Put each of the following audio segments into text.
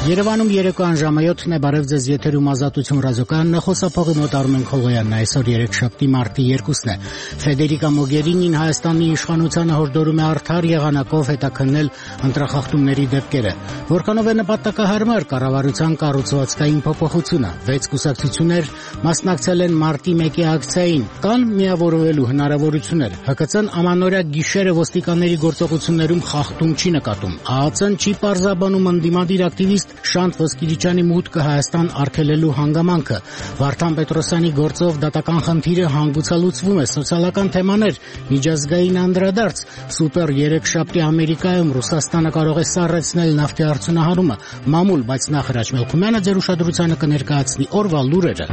Երևանում երեկոյան ժամը 7-ն է, բարև ձեզ, եթերում Ազատություն ռադիոկայանն է, խոսափողի մոտ Արմեն Քոլոյանն է, այսօր երեքշաբթի մարտի 2-ն է։ Ֆեդերիկա Մոգերինին Հայաստանի իշխանությանը հորդորում է արդար եղանակով հետաքննել ընտրախախտումների դեպքերը, որքանով է նպատակահարմար կառավարության կառուցվածքային փոփոխությունը։ 6 կուսակցություններ մասնակցել են մարտի 1-ի ակցիային, կան միավորվելու հնարավորություններ։ ՀԿՑ-ն ամանորյա գիշերը ոստիկանների գործողություններում խախտում չի նկատում։ ԱԱՑ-ն չի պարզաբանում ընդդիմադիր ակտիվիստ Շանթ Ոսկիրիչյանի մուտքը Հայաստան արգելելու հանգամանքը։ Վարդան Պետրոսյանի գործով դատական խնդիրը հանգուցալուծվում է։ Սոցիալական թեմաներ, միջազգային անդրադարձ, սուպեր երեքշաբթի Ամերիկայում Ռուսաստանը կարող է սառեցնել նավթի արդյունահանումը։ Մամուլ, բայց նախ Հրաչ Մելքումյանը ձեր ուշադրությանը կներկայացնի օրվա լուրերը։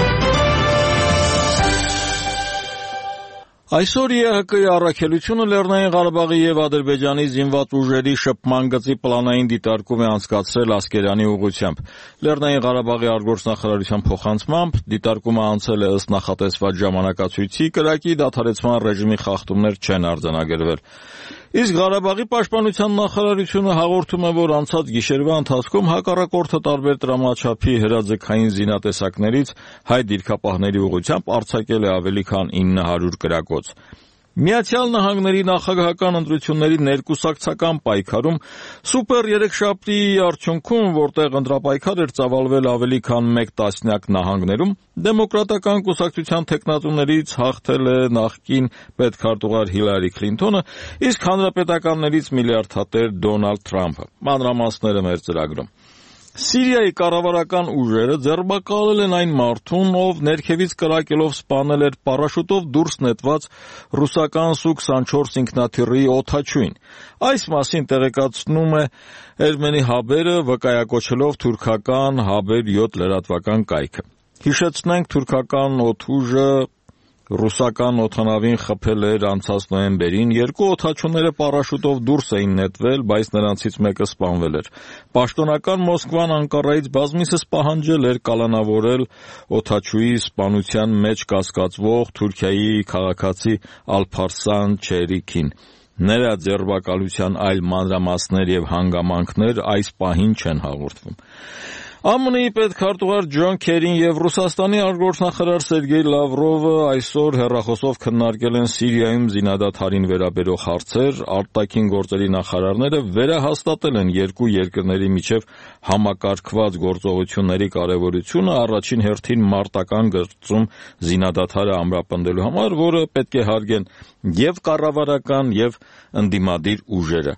Այսօր ԵՀԿ-ի առաքելությունը Լեռնային Ղարաբաղի եւ Ադրբեջանի զինված ուժերի շփման գծի պլանային դիտարկում է անցկացրել Ասկերանի ուղղությամբ։ Լեռնային Ղարաբաղի արտգործնախարարության փոխանցմամբ դիտարկումը անցել է ըստ նախատեսված ժամանակացույցի, կրակի դադարեցման ռեժիմի խախտումներ չեն արձանագրվել։ Իսկ Ղարաբաղի պաշտպանության նախարարությունը հաղորդում է, որ անցած գիշերվա ընթացքում հակառակորդը տարբեր տրամաչափի հրաձգային զինատեսակներից հայ դիրքապահների ուղղությամբ արձակել է ավելի քան 900 կրակոց։ Միացյալ Նահանգների նախագահական ընտրությունների ներկուսակցական պայքարում սուպեր երեքշաբթի արդյունքում, որտեղ ընտրապայքար էր ծավալվել ավելի քան 1 տասնյակ նահանգներում, դեմոկրատական կուսակցության թեկնածուներից հաղթել է նախկին պետքարտուղար Հիլարի Քլինթոնը, իսկ հանրապետականներից միլիարդատեր Դոնալդ Թրամփը։ Մանրամասները մեր ծրագրում։ Սիրիայի կառավարական ուժերը ձերբակալել են այն մարդուն, ով ներքևից կրակելով սպանել էր պարաշուտով դուրս նետված ռուսական Սու-24 ինքնաթիռի օդաչուին։ Այս մասին տեղեկացնում է Ermeni Haber-ը, վկայակոչելով թուրքական Haber 7 լրատվական կայքը։ Հիշեցնենք, թուրքական օդուժը ռուսական օդանավին խփել էր անցած նոյեմբերին, 2 օդաչուները պարաշուտով դուրս էին նետվել, բայց նրանցից մեկը սպանվել էր։ Պաշտոնական Մոսկվան Անկարայից բազմիցս պահանջել էր կալանավորել օդաչուի սպանության մեջ կասկածվող Թուրքիայի քաղաքացի Ալփարսան Չերիքին։ Նրա ձերբակալության այլ մանրամասներ եւ հանգամանքներ այս պահին չեն հաղորդվում։ ԱՄՆ-ի պետքարտուղար Ջոն Քերին եւ Ռուսաստանի արտգործնախարար Սերգեյ Լավրովը այսօր հեռախոսով քննարկել են Սիրիայում զինադադարին վերաբերող հարցեր, արտաքին գործերի նախարարները վերահաստատել են երկու երկրների միջև համակարգված գործողությունների կարևորությունը, առաջին հերթին մարտական գծում զինադադարը ամրապնդելու համար, որը պետք է հարգեն եւ կառավարական եւ ընդդիմադիր ուժերը։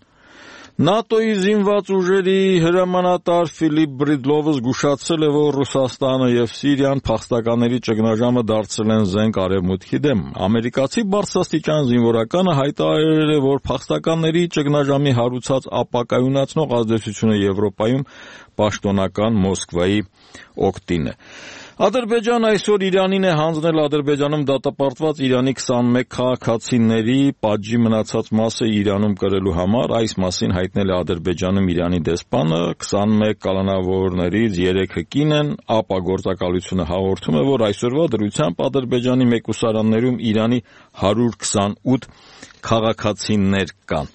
ՆԱՏՕ-ի զինված ուժերի հրամանատար Ֆիլիպ Բրիդլովը զգուշացրել է, որ Ռուսաստանը եւ Սիրիան փախստականների ճգնաժամը դարձրել են զենք արևմուտքի դեմ։ Ամերիկացի բարձրաստիճան զինվորականը հայտարարել է, որ փախստականների ճգնաժամի հարուցած ապակայունացնող ազդեցությունը Եվրոպայում պաշտոնական Մոսկվայի օգտին է։ Ադրբեջանը այսօր Իրանին է հանձնել Ադրբեջանում դատապարտված Իրանի 21 քաղաքացիների պատժի մնացած մասը Իրանում կրելու համար, այս մասին հայտնել է Ադրբեջանում Իրանի դեսպանը, 21 կալանավորներից 3-ը կին են, ԱՊԱ գործակալությունը հաղորդում է, որ այսօրվա դրությամբ Ադրբեջանի մեկուսարաններում Իրանի 128 քաղաքացիներ կան։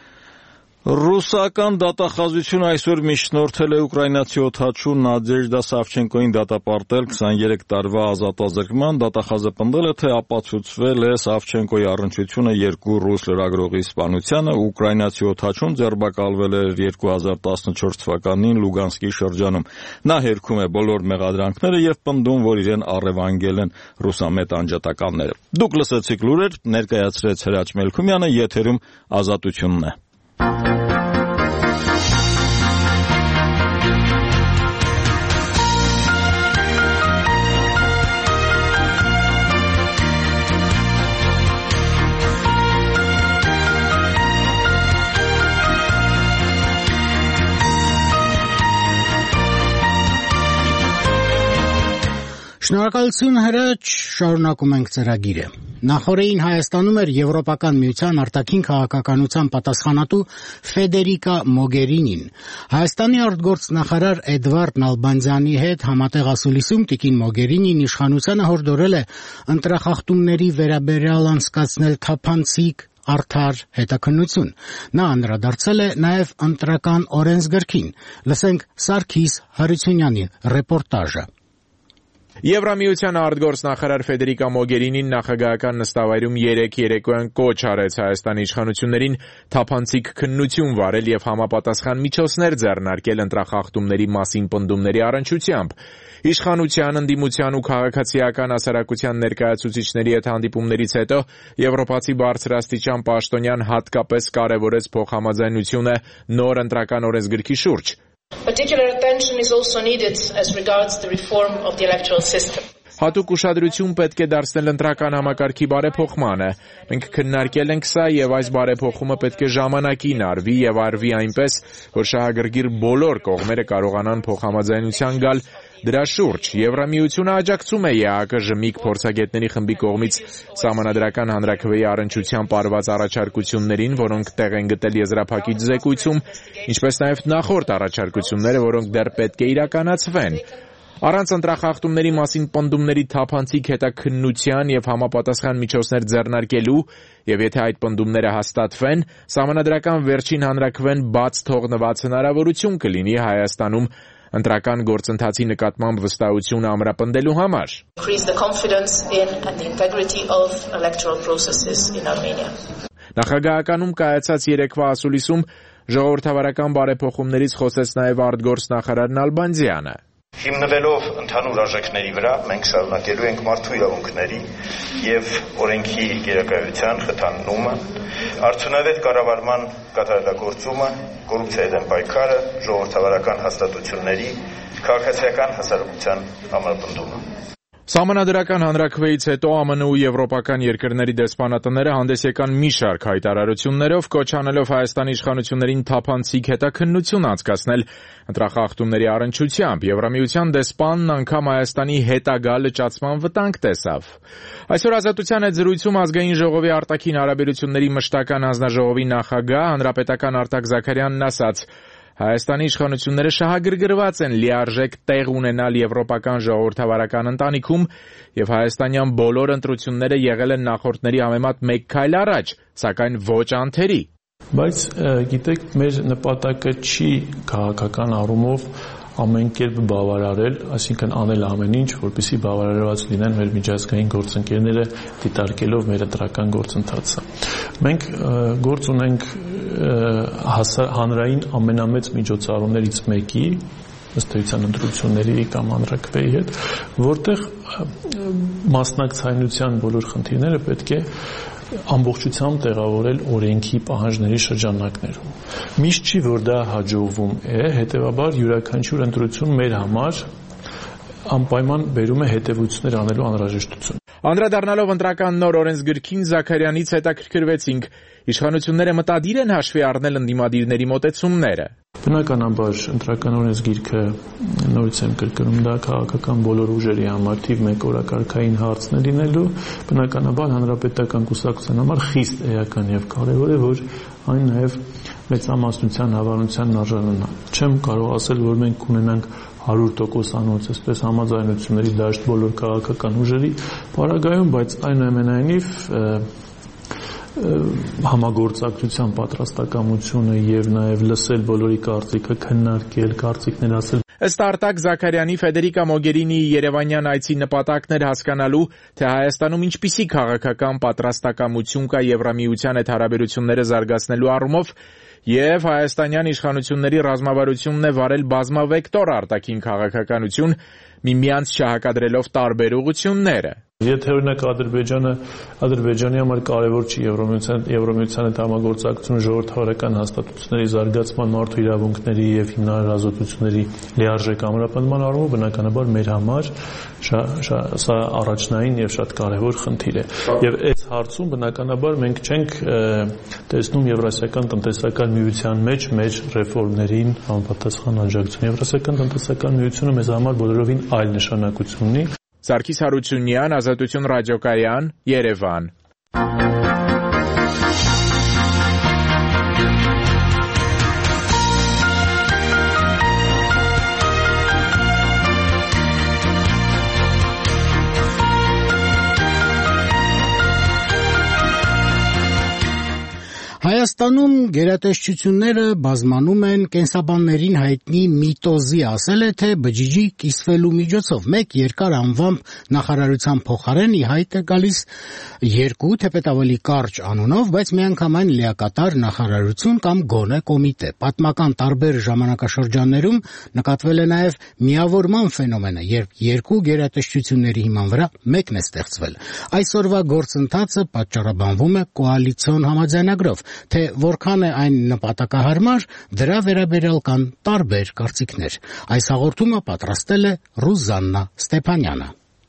Ռուսական դատախազությունը այսօր միջնորդել է ուկրաինացի օդաչու Նադեժդա Սավչենկոին դատապարտել 23 տարվա ազատազրկման։ Դատախազը պնդել է, թե ապացուցվել է Սավչենկոյի առնչությունը 2 ռուս լրագրողի սպանությանը։ Ուկրաինացի օդաչուն ձերբակալվել էր 2014 թվականին Լուգանսկի շրջանում։ Նա հերքում է բոլոր մեղադրանքները եւ պնդում, որ իրեն առևանգել են ռուսամետ անջատականները։ Դուք լսեցիք լուրեր, ներկայացրեց Հրաչ Մելքումյանը, եթերում Ազատությունն է։ Շնորհակալություն Հրաչ, շարունակում ենք ծրագիրը։ Նախորդին Հայաստանում էր Եվրոպական միության արտաքին քաղաքականության պատասխանատու Ֆեդերիկա Մոգերինին։ Հայաստանի արտգործնախարար Էդվարդ Նալբանդյանի հետ համատեղ ասուլիսում տիկին Մոգերինին իշխանությանը հորդորել է ընտրախախտումների վերաբերյալ անցկացնել թափանցիկ, արդար հետաքննություն։ Նա անդրադարձել է նաև ընտրական օրենսգրքին։ Լսենք Սարգիս Հարությունյանի ռեպորտաժը։ Եվրամիության արտգործնախարար Ֆեդերիկա Մոգերինին նախագահական նստավայրում երեկոյան կոչ արեց Հայաստանի իշխանություններին թափանցիկ քննություն վարել եւ համապատասխան միջոցներ ձեռնարկել ընտրախախտումների մասին պնդումների առնչությամբ։ Իշխանության, ընդդիմության ու քաղաքացիական հասարակության ներկայացուցիչների հետ հանդիպումներից հետո եվրոպացի բարձրաստիճան պաշտոնյան հատկապես կարևորեց փոխհամաձայնությունը նոր ընտրական օրենսգրքի շուրջ։ Particular attention is also needed as regards the reform of the electoral system. Հատուկ ուշադրություն պետք է դարձնել ընտրական համակարգի բարեփոխմանը։ Մենք քննարկել ենք սա եւ այս բարեփոխումը պետք է ժամանակին արվի եւ արվի այնպես, որ շահագրգիռ բոլոր կողմերը կարողանան փոխհամաձայնության գալ դրա շուրջ։ Եվրամիությունը աջակցում է ԵԱԿ ԺՄԻԿ փորձագետների խմբի կողմից սահմանադրական հանրաքվեի առնչությամբ արված առաջարկություններին, որոնք տեղ են գտել եզրափակիչ զեկույցում, ինչպես նաև նախորդ առաջարկությունները, որոնք դեռ պետք է իրականացվեն։ Առանց ընտրախախտումների մասին պնդումների թափանցիկ հետաքննության եւ համապատասխան միջոցներ ձեռնարկելու եւ եթե այդ պնդումները հաստատվեն, սահմանադրական վերջին հանրաքվեն բաց թողնված հնարավորություն կլինի Հայաստանում ընտրական գործընթացի նկատմամբ վստահություն ամրապնդելու համար։ Նախագահականում կայացած երեկվա ասուլիսում ժողովրդավարական բարեփոխումներից խոսեց նաև արտգործնախարար Նալբանդյանը։ Հիմնվելով ընդհանուր արժեքների վրա, մենք շարունակելու ենք մարդու իրավունքների եւ օրենքի գերակայության խթանումը, արդյունավետ կառավարման կատարելագործումը, կոռուպցիայի դեմ պայքարը, ժողովրդավարական հաստատությունների, քաղաքացիական հասարակության ամրապնդումը։ Սահմանադրական հանրաքվեից հետո ԱՄՆ ու եվրոպական երկրների դեսպանատները հանդես եկան մի շարք հայտարարություններով, կոչ անելով Հայաստանի իշխանություններին թափանցիկ հետաքննություն անցկացնել ընտրախախտումների առնչությամբ։ Եվրամիության դեսպանն անգամ Հայաստանի հետագա լճացման վտանգ տեսավ։ Այսօր Ազատության հետ զրույցում Ազգային ժողովի արտաքին հարաբերությունների մշտական հանձնաժողովի նախագահ հանրապետական Արտակ Զաքարյանն ասաց. Հայաստանի իշխանությունները շահագրգռված են լիարժեք տեղ ունենալ եվրոպական ժողովրդավարական ընտանիքում եւ հայաստանյան բոլոր ընտրությունները եղել են նախորդների համեմատ մեկ քայլ առաջ, սակայն ոչ անթերի։ Բայց գիտեք, մեր նպատակը չի քաղաքական առումով ամեն կերպ բավարարել, այսինքն անել ամեն ինչ, որպեսզի բավարարված լինեն մեր միջազգային գործընկերները դիտարկելով մեր ընտրական գործընթացը։ Մենք գործ ունենք հանրային ամենամեծ միջոցառումներից մեկի, ըստ էության ընտրությունների կամ հանրաքվեի հետ, որտեղ մասնակցայնության բոլոր խնդիրները պետք է ամբողջությամբ տեղավորել օրենքի պահանջների շրջանակներում։ Միշտ չի, որ դա հաջողվում է, հետևաբար յուրաքանչյուր ընտրություն մեր համար անպայման բերում է հետևություններ անելու անհրաժեշտություն։ Անդրադառնալով ընտրական նոր օրենսգրքին Զաքարյանից հետաքրքրվեցինք. իշխանությունները մտադիր են հաշվի առնել ընդդիմադիրների մոտեցումները։ Բնականաբար ընտրական օրենսգիրքը նորից եմ կրկնում, դա քաղաքական բոլոր ուժերի համար թիվ 1 օրակարգային հարցն է լինելու, բնականաբար հանրապետական կուսակցության համար խիստ էական եւ կարեւոր է, որ այն նաեւ մեծամասնության հավանությանն արժանանա։ Չեմ կարող ասել, որ մենք ունենանք 100%-անոց այսպես համաձայնությունների դաշտ բոլոր քաղաքական ուժերի պարագայում, բայց այնուամենայնիվ համագործակցության պատրաստակամությունը եւ նաեւ լսել բոլորի կարծիքը, քննարկել, կարծիքներ ասել։ Ըստ Արտակ Զաքարյանի, Ֆեդերիկա Մոգերինիի երևանյան այցի նպատակն էր հասկանալու, թե Հայաստանում ինչպիսի քաղաքական պատրաստակամություն կա Եվրամիության հետ հարաբերությունները զարգացնելու առումով եւ հայաստանյան իշխանությունների ռազմավարությունն է վարել բազմավեկտոր արտաքին քաղաքականություն, միմյանց չհակադրելով տարբեր ուղղությունները։ Եթե օրինակ Ադրբեջանի համար կարևոր չի Եվրամիության հետ համագործակցությունը ժողովրդավարական հաստատությունների զարգացման, մարդու իրավունքների եւ հիմնարար ազատությունների լիարժեք ամրապնդման առումով, բնականաբար մեր համար սա առաջնային եւ շատ կարևոր խնդիր է։ Եվ այս հարցում բնականաբար մենք չենք տեսնում Եվրասիական տնտեսական միության մեջ մեր ռեֆորմներին համապատասխան աջակցություն։ Եվրասիական տնտեսական միությունը մեզ համար բոլորովին այլ նշանակություն ունի։ Սարգիս Հարությունյան, Ազատություն ռադիոկայան, Երևան։ Հայաստանում գերատեսչությունները բազմանում են կենսաբաններին հայտնի միտոզի, ասել է, թե բջիջի կիսվելու միջոցով մեկ երկար անվամբ նախարարության փոխարեն ի հայտ է գալիս երկու, թեպետ ավելի կարճ անունով, բայց միանգամայն լիակատար նախարարություն կամ գոնե կոմիտե։ Պատմական տարբեր ժամանակաշրջաններում նկատվել է նաև միավորման ֆենոմենը, երբ երկու գերատեսչությունների հիման վրա մեկն է ստեղծվել։ Այսօրվա գործընթացը պատճառաբանվում է կոալիցիոն համաձայնագրով, թե որքան է այն նպատակահարմար, դրա վերաբերյալ կան տարբեր կարծիքներ։ Այս հաղորդումը պատրաստել է Ռուզաննա Ստեփանյանը։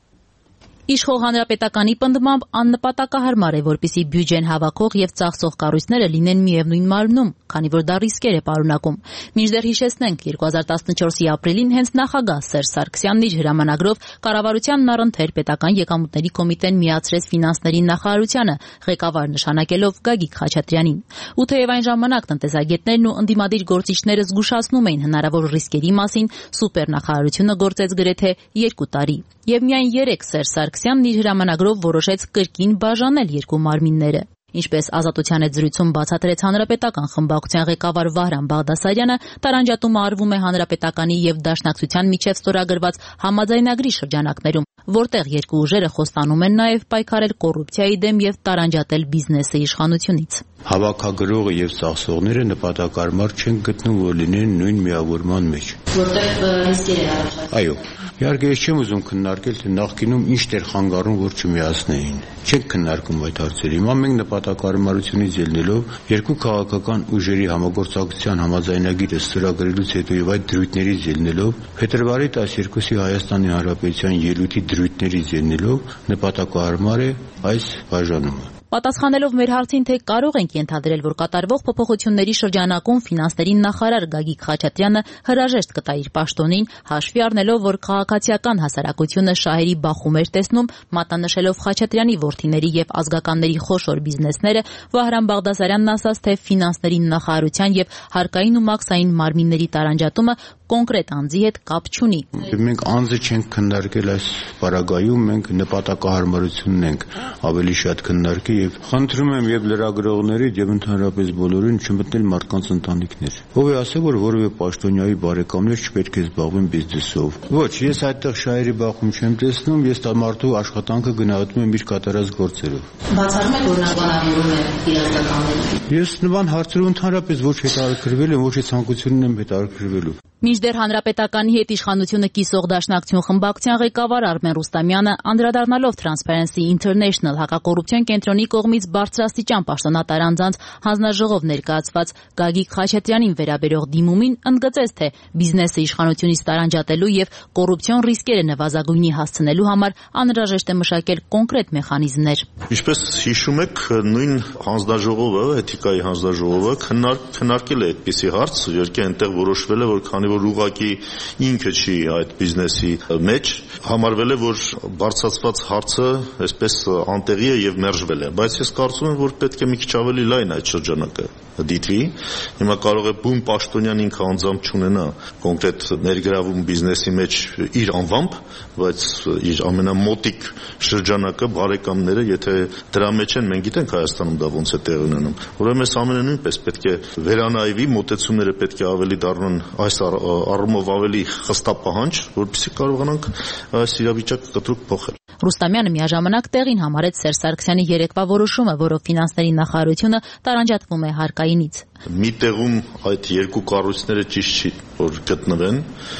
Իշխող հանրապետականի պնդմամբ աննպատակահարմար է, որպեսզի բյուջեն հավաքող եւ ծախսող կառույցները լինեն միևնույն մարմնում, քանի որ դա ռիսկեր է պարունակում։ Մինչդեռ հիշեցնենք, 2014-ի ապրիլին հենց նախագահ Սերժ Սարգսյանն իր հրամանագրով կառավարությանն առընթեր պետական եկամուտների կոմիտեն միացրեց ֆինանսների նախարարությանը, ղեկավար նշանակելով Գագիկ Խաչատրյանին։ Ու թեև այն ժամանակ տնտեսագետներն ու ընդդիմադիր գործիչները զգուշացնում էին հնարավոր ռիսկերի մասին, սուպերնախարարությունը գործեց գրեթե 2 տարի։ Եվ միայն 3 Սերժ Սարգսյանն իր հրամանագրով որոշեց կրկին բաժանել երկու մարմինները։ Ինչպես Ազատության հետ զրույցում բացատրեց հանրապետական խմբակցության ղեկավար Վահրամ Բաղդասարյանը, տարանջատումը արվում է հանրապետականի եւ Դաշնակցության միջև ստորագրված համաձայնագրի շրջանակներում, որտեղ երկու ուժերը խոստանում են նաեւ պայքարել կոռուպցիայի դեմ եւ տարանջատել բիզնեսը իշխանությունից։ Հավաքագրողը եւ ծախսողները նպատակարմար չեն գտնում, որ լինեն նույն միավորման մեջ։ Որտեղ ռիսկեր է առաջացնում։ Այո, իհարկե ես չեմ ուզում քննարկել, թե նախկինում ինչ էր խանգարում, որ չմիացնեին։ Չենք քննարկում այդ հարցերը։ Հիմա մենք նպատակարարությունից ելնելով երկու քաղաքական ուժերի համագործակցության համաձայնագիրը ստորագրելուց հետո եւ այդ դրույթներից ելնելով փետրվարի 12-ի Հայաստանի Հանրապետության ելույթի դրույթներից ելնելով նպատակահարմար է այս բաժանումը։ Պատասխանելով մեր հարցին, թե կարող ենք ենթադրել, որ կատարվող փոփոխությունների շրջանակում ֆինանսների նախարար Գագիկ Խաչատրյանը հրաժեշտ կտա իր պաշտոնին, հաշվի առնելով, որ քաղաքացիական հասարակությունը շահերի բախում էր տեսնում, մատնանշելով Խաչատրյանի որդիների եւ ազգականների խոշոր բիզնեսները, Վահրամ Բաղդասարյանն ասաց, թե ֆինանսների նախարարության եւ հարկային ու մաքսային մարմինների տարանջատումը կոնկրետ անձի հետ կապ չունի։ Մենք անձը չենք քննարկել այս պարագայում, մենք նպատակահարմարությունն ենք ավելի շատ քննարկել եւ խնդրում եմ եւ լրագրողներից եւ ընդհանրապես բոլորին չմտնել մարդկանց ընտանիքներ։ Ով է ասել, որ որևէ պաշտոնյայի բարեկամներ չպետք է զբաղվեն բիզնեսով։ Ոչ, ես այդտեղ շահերի բախում չեմ տեսնում, ես մարդու աշխատանքը գնահատում եմ իր կատարած գործերով։ Բացառում եք, որ նա բանավորում է իրազեկաներին։ Ես նման հարցերով ընդհանրապես ոչ հետաքրքրվել եմ, ոչ է ցանկությունն եմ հետաքրքրվելու։ Մինչդեռ հանրապետականի հետ իշխանությունը կիսող Դաշնակցություն խմբակցության ղեկավար Արմեն Ռուստամյանը, անդրադառնալով Transparency International հակակոռուպցիոն կենտրոնի կողմից բարձրաստիճան պաշտոնատար անձանց հանձնաժողով ներկայացված Գագիկ Խաչատրյանին վերաբերող դիմումին, ընդգծեց, թե բիզնեսը իշխանությունից տարանջատելու եւ կոռուպցիոն ռիսկերը նվազագույնի հասցնելու համար անհրաժեշտ է մշակել կոնկրետ մեխանիզմներ։ Ինչպես հիշում եք, նույն հանձնաժողովը, էթիկայի հանձնաժողովը քննարկել է այդպիսի հարց, իհարկե այնտեղ որոշվել է, որ քանի որ ուղղակի ինքը չի այդ բիզնեսի մեջ, համարվել է, որ բարձրացված հարցը այսպես անտեղի է եւ մերժվել է, բայց ես կարծում եմ, որ պետք է մի քիչ ավելի լայն այդ շրջանակը դիտվի։ Հիմա կարող է բուն պաշտոնյան ինքը անձամբ չունենա կոնկրետ ներգրավում բիզնեսի մեջ իր անվամբ, բայց իր ամենամոտիկ շրջանակը բարեկամները, եթե դրա մեջ են, մենք գիտենք Հայաստանում դա ոնց է տեղ ունենում։ Ուրեմն այս ամենը նույնպես պետք է վերանայվի, մոտեցումները պետք է ավելի դառնան այս առումով ավելի խստապահանջ, որպեսզի կարողանանք այս իրավիճակը կտրուկ փոխել։ Ռուստամյանը միաժամանակ տեղին համարեց Սերժ Սարգսյանի երեկվա որոշումը, որով ֆինանսների նախարարությունը տարանջատվում է հարկայինից։ Մի տեղում այդ երկու կառույցները ճիշտ չի որ գտնվեն,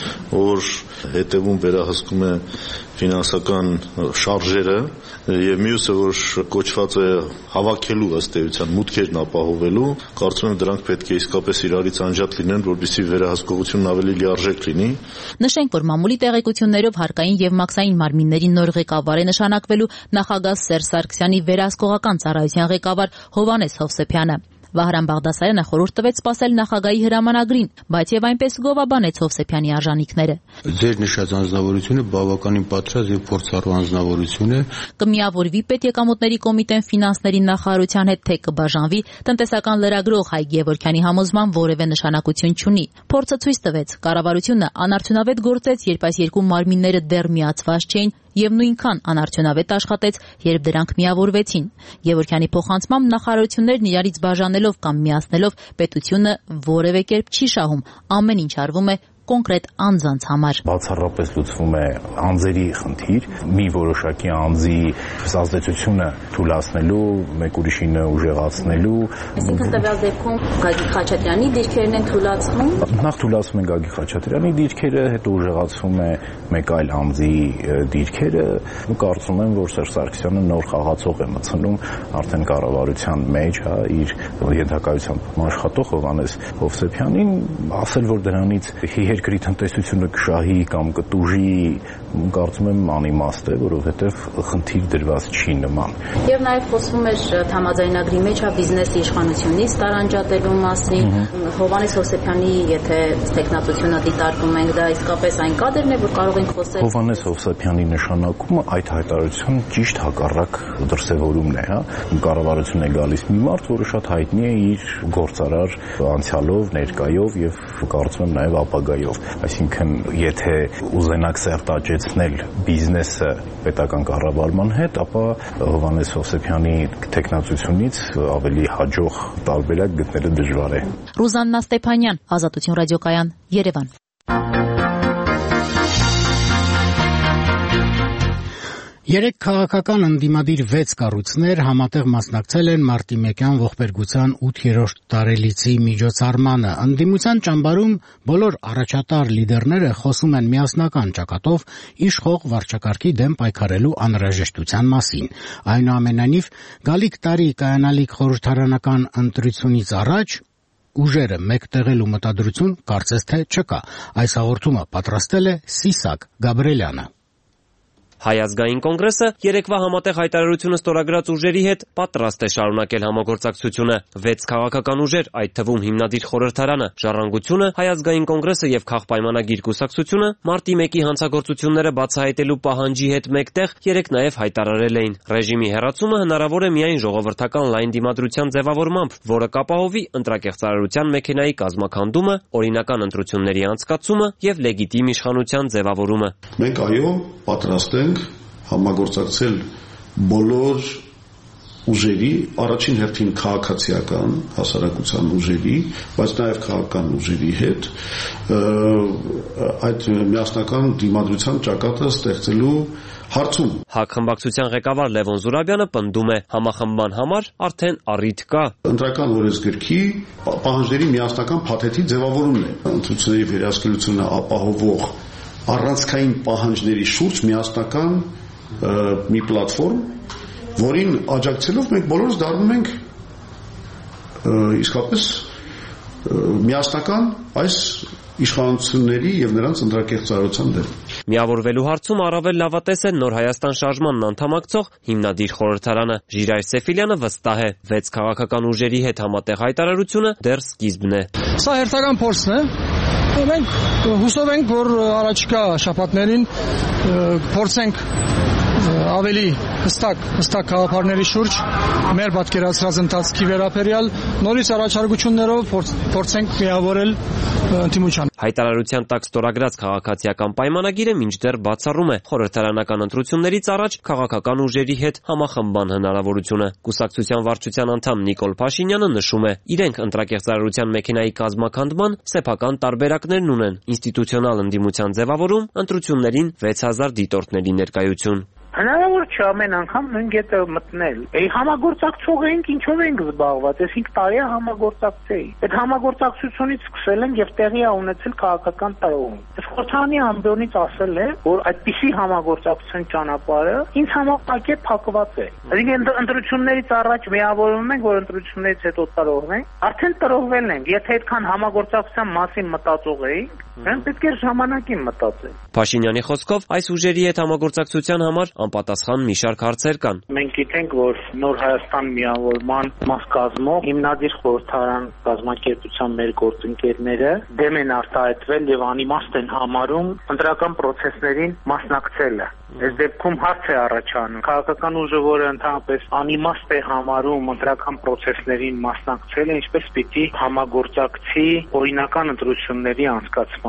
որ հետևում վերահսկում է ֆինանսական շարժերը եւ մյուսը որ կոչված է հավաքելու ըստ էության մուտքերն ապահովելու, կարծում եմ դրանք պետք է իսկապես իրարից անջատ լինեն, որպեսզի վերահսկողությունն ավելի լիարժեք լինի։ Նշենք, որ մամուլի տեղեկություններով հարկային եւ մաքսային մարմինների նոր ղեկավար է նշանակվելու նախագահ Սերժ Սարգսյանի վերահսկողական ծառայության ղեկավար Հովհաննես Հովսեփյանը։ Վահրամ Բաղդասարյանը խորհուրդ տվեց սպասել նախագահի հրամանագրին, բայց եւ այնպես գովաբանեց Հովսեփյանի արժանինքները։ Ձեր նշած անձնավորությունը բավականին պատրաստ եւ փորձառու անձնավորություն է։ Կմիավորվի պետեկամուտների կոմիտեն ֆինանսների նախարարության հետ, թե կբաժանվի, տնտեսական լրագրող Հայկ Գևորգյանի համոզման որևէ նշանակություն չունի։ Փորձը ցույց տվեց, կառավարությունը անարդյունավետ գործեց, երբ այս երկու մարմինները դեռ միացված չէին եւ նույնքան անարդյունավետ աշխատեց, երբ դրանք միավորվեցին։ Գևորգյանի փոխանցմամբ նախարարություններն իրարից բաժանելով կամ միացնելով պետությունը որևէ կերպ չի շահում, ամեն ինչ արվում է կոնկրետ անձանց համար։ Բացառապես լուծվում է անձերի խնդիր, մի որոշակի անձի ազդեցությունը թույլատնելու, մեկ ուրիշին ուժեղացնելու։ Այսինքն տվյալ դեպքում Գագիկ Խաչատրյանի դիրքերն են թույլատրվում։ Նախ թույլատրում են Գագիկ Խաչատրյանի դիրքերը, հետո ուժեղացվում է մեկ այլ անձի դիրքերը։ Կարծում եմ, որ Սերժ Սարգսյանը նոր խաղացող է մտցնում արդեն կառավարության մեջ, իր ենթակայությամբ աշխատող Հովհաննես Հովսեփյանին, ասել, որ դրանից երկրի տնտեսությունը կշահի կամ կտուժի, կարծում եմ անիմաստ է, որովհետև խնդիր դրված չի նման։ Եվ նաև խոսվում էր համաձայնագրի մեջ բիզնեսի իշխանությունից տարանջատելու մասին, Հովհաննես Հովսեփյանի, եթե տեխնատությունը դիտարկում ենք, դա իսկապես այն կադրն է, որ կարող ենք խոսել։ Հովհաննես Հովսեփյանի նշանակումը այդ հայտարարության ճիշտ հակառակ դրսևորումն է, հա։ Կառավարություն է գալիս մի մարդ, որը շատ հայտնի է իր գործարար անցյալով, ներկայով եւ կարծում եմ նաև ապագայով։ Այսինքն, եթե ուզենակ սերտաճեցնել բիզնեսը պետական կառավարման հետ, ապա Հովհաննես Հովսեփյանի տեխնացությունից ավելի հաջող տարբերակ գտնելը դժվար է։ Ռուզաննա Ստեփանյան, Ազատություն ռադիոկայան, Երևան։ Երեք քաղաքական ընդդիմադիր 6 կառույցներ համատեղ մասնակցել են մարտի 1-յան ողբերգության 8-րդ տարելիցի միջոցառմանը։ Ընդդիմության ճամբարում բոլոր առաջատար լիդերները խոսում են միասնական ճակատով իշխող վարչակարգի դեմ պայքարելու անհրաժեշտության մասին։ Այնուամենայնիվ, գալիք տարի կայանալիք խորհրդարանական ընտրությունից առաջ ուժերը մեկտեղելու մտադրություն կարծես թե չկա։ Այս հաղորդումը պատրաստել է Սիսակ Գաբրելյանը։ Հայ ազգային կոնգրեսը երեկվա համատեղ հայտարարությունը ստորագրած ուժերի հետ պատրաստ է շարունակել համագործակցությունը։ 6 քաղաքական ուժեր, այդ թվում հիմնադիր խորհրդարանը, Ժառանգությունը, Հայ ազգային կոնգրեսը եւ Քաղբայմանագիր կուսակցությունը մարտի 1-ի հանցագործությունները բացահայտելու պահանջի հետ մեկտեղ երեք նաեւ հայտարարել էին։ Ռեժիմի հեռացումը հնարավոր է միայն ժողովրդական լայն դիմադրության ձևավորմամբ, որը կապահովի ընտրակեղծարարության մեքենայի կազմաքանդումը, օրինական ընտրությունների անցկացումը եւ լեգիտիմ իշխանության ձևավորումը։ Մենք այո, պատրաստ ենք համագործակցել բոլոր ուժերի, առաջին հերթին քաղաքացիական հասարակության ուժերի, բայց նաև քաղաքական ուժերի հետ այդ միասնական դիմադրության ճակատը ստեղծելու հարցում։ ՀԱԿ խմբակցության ղեկավար Լևոն Զուրաբյանը պնդում է, համախմբման համար արդեն առիթ կա։ Ընտրական օրենսգրքի պահանջների միասնական փաթեթի ձևավորումն է։ Ընտրությունների վերահսկելությունը ապահովող առանցքային պահանջների շուրջ միասնական մի պլատֆորմ, որին աջակցելով մենք բոլորս դառնում ենք իսկապես միասնական այս իշխանությունների եւ նրանց ընտրակեղծարարության դեմ։ Միավորվելու հարցում առավել լավատես է Նոր Հայաստան շարժմանն անդամակցող հիմնադիր խորհրդարանը։ Ժիրայր Սեֆիլյանը վստահ է, 6 քաղաքական ուժերի հետ համատեղ հայտարարությունը դեռ սկիզբն է։ Սա հերթական փորձն է։ Մենք հուսով ենք, որ առաջիկա շաբաթներին փորձենք ավելի հստակ գաղափարների շուրջ մեր պատկերացրած ընթացքի վերաբերյալ նորից առաջարկություններով փորձենք միավորել ընդդիմությանը։ Հայտարարության տակ ստորագրած քաղաքացիական պայմանագիրը մինչդեռ բացառում է խորհրդարանական ընտրություններից առաջ քաղաքական ուժերի հետ համախմբման հնարավորությունը։ Կուսակցության վարչության անդամ Նիկոլ Փաշինյանը նշում է, իրենք ընտրակեղծարարության մեքենայի կազմաքանդման սեփական տարբերակներն ունեն՝ ինստիտուցիոնալ ընդդիմության ձևավորում, ընտրություններին 6000 դիտորդների ներկայություն։ Հնարավոր չէ ամեն անգամ նույն կետը մտնել։ Համագործակցող էինք, ինչով ենք զբաղված, ես 5 տարի համագործակցեի։ Այդ համագործակցությունից սկսել ենք եւ տեղի է ունեցել քաղաքական տարողում։ Խորհրդարանի ամբիոնից ասել է, որ այդպիսի համագործակցության ճանապարհը ինձ համապակե փակված է։ Այսինքն ընտրություններից առաջ միավորվում ենք, որ ընտրություններից հետո տրողվենք, արդեն տրողվել ենք։ Եթե այդքան համագործակցության մասին մտածող էինք, մենք պետք է ժամանակին մտածենք։ Փաշինյանի խոսքով այս ուժերի հետ համագործակցության համար անպատասխան մի շարք հարցեր կան։ Մենք գիտենք, որ Նոր Հայաստան միավորման մաս կազմող հիմնադիր խորհրդարան կազմակերպության մեր գործընկերները դեմ են արտահայտվել եւ անիմաստ են համարում ընտրական process-ներին մասնակցելը։ Այս դեպքում հարց է առաջանում։ Քաղաքական ուժը, որը ընդհանրապես անիմաստ է համարում ընտրական process-ներին մասնակցելը, ինչպես պիտի համագործակցի օրինական ընտրությունների անցկացմանը։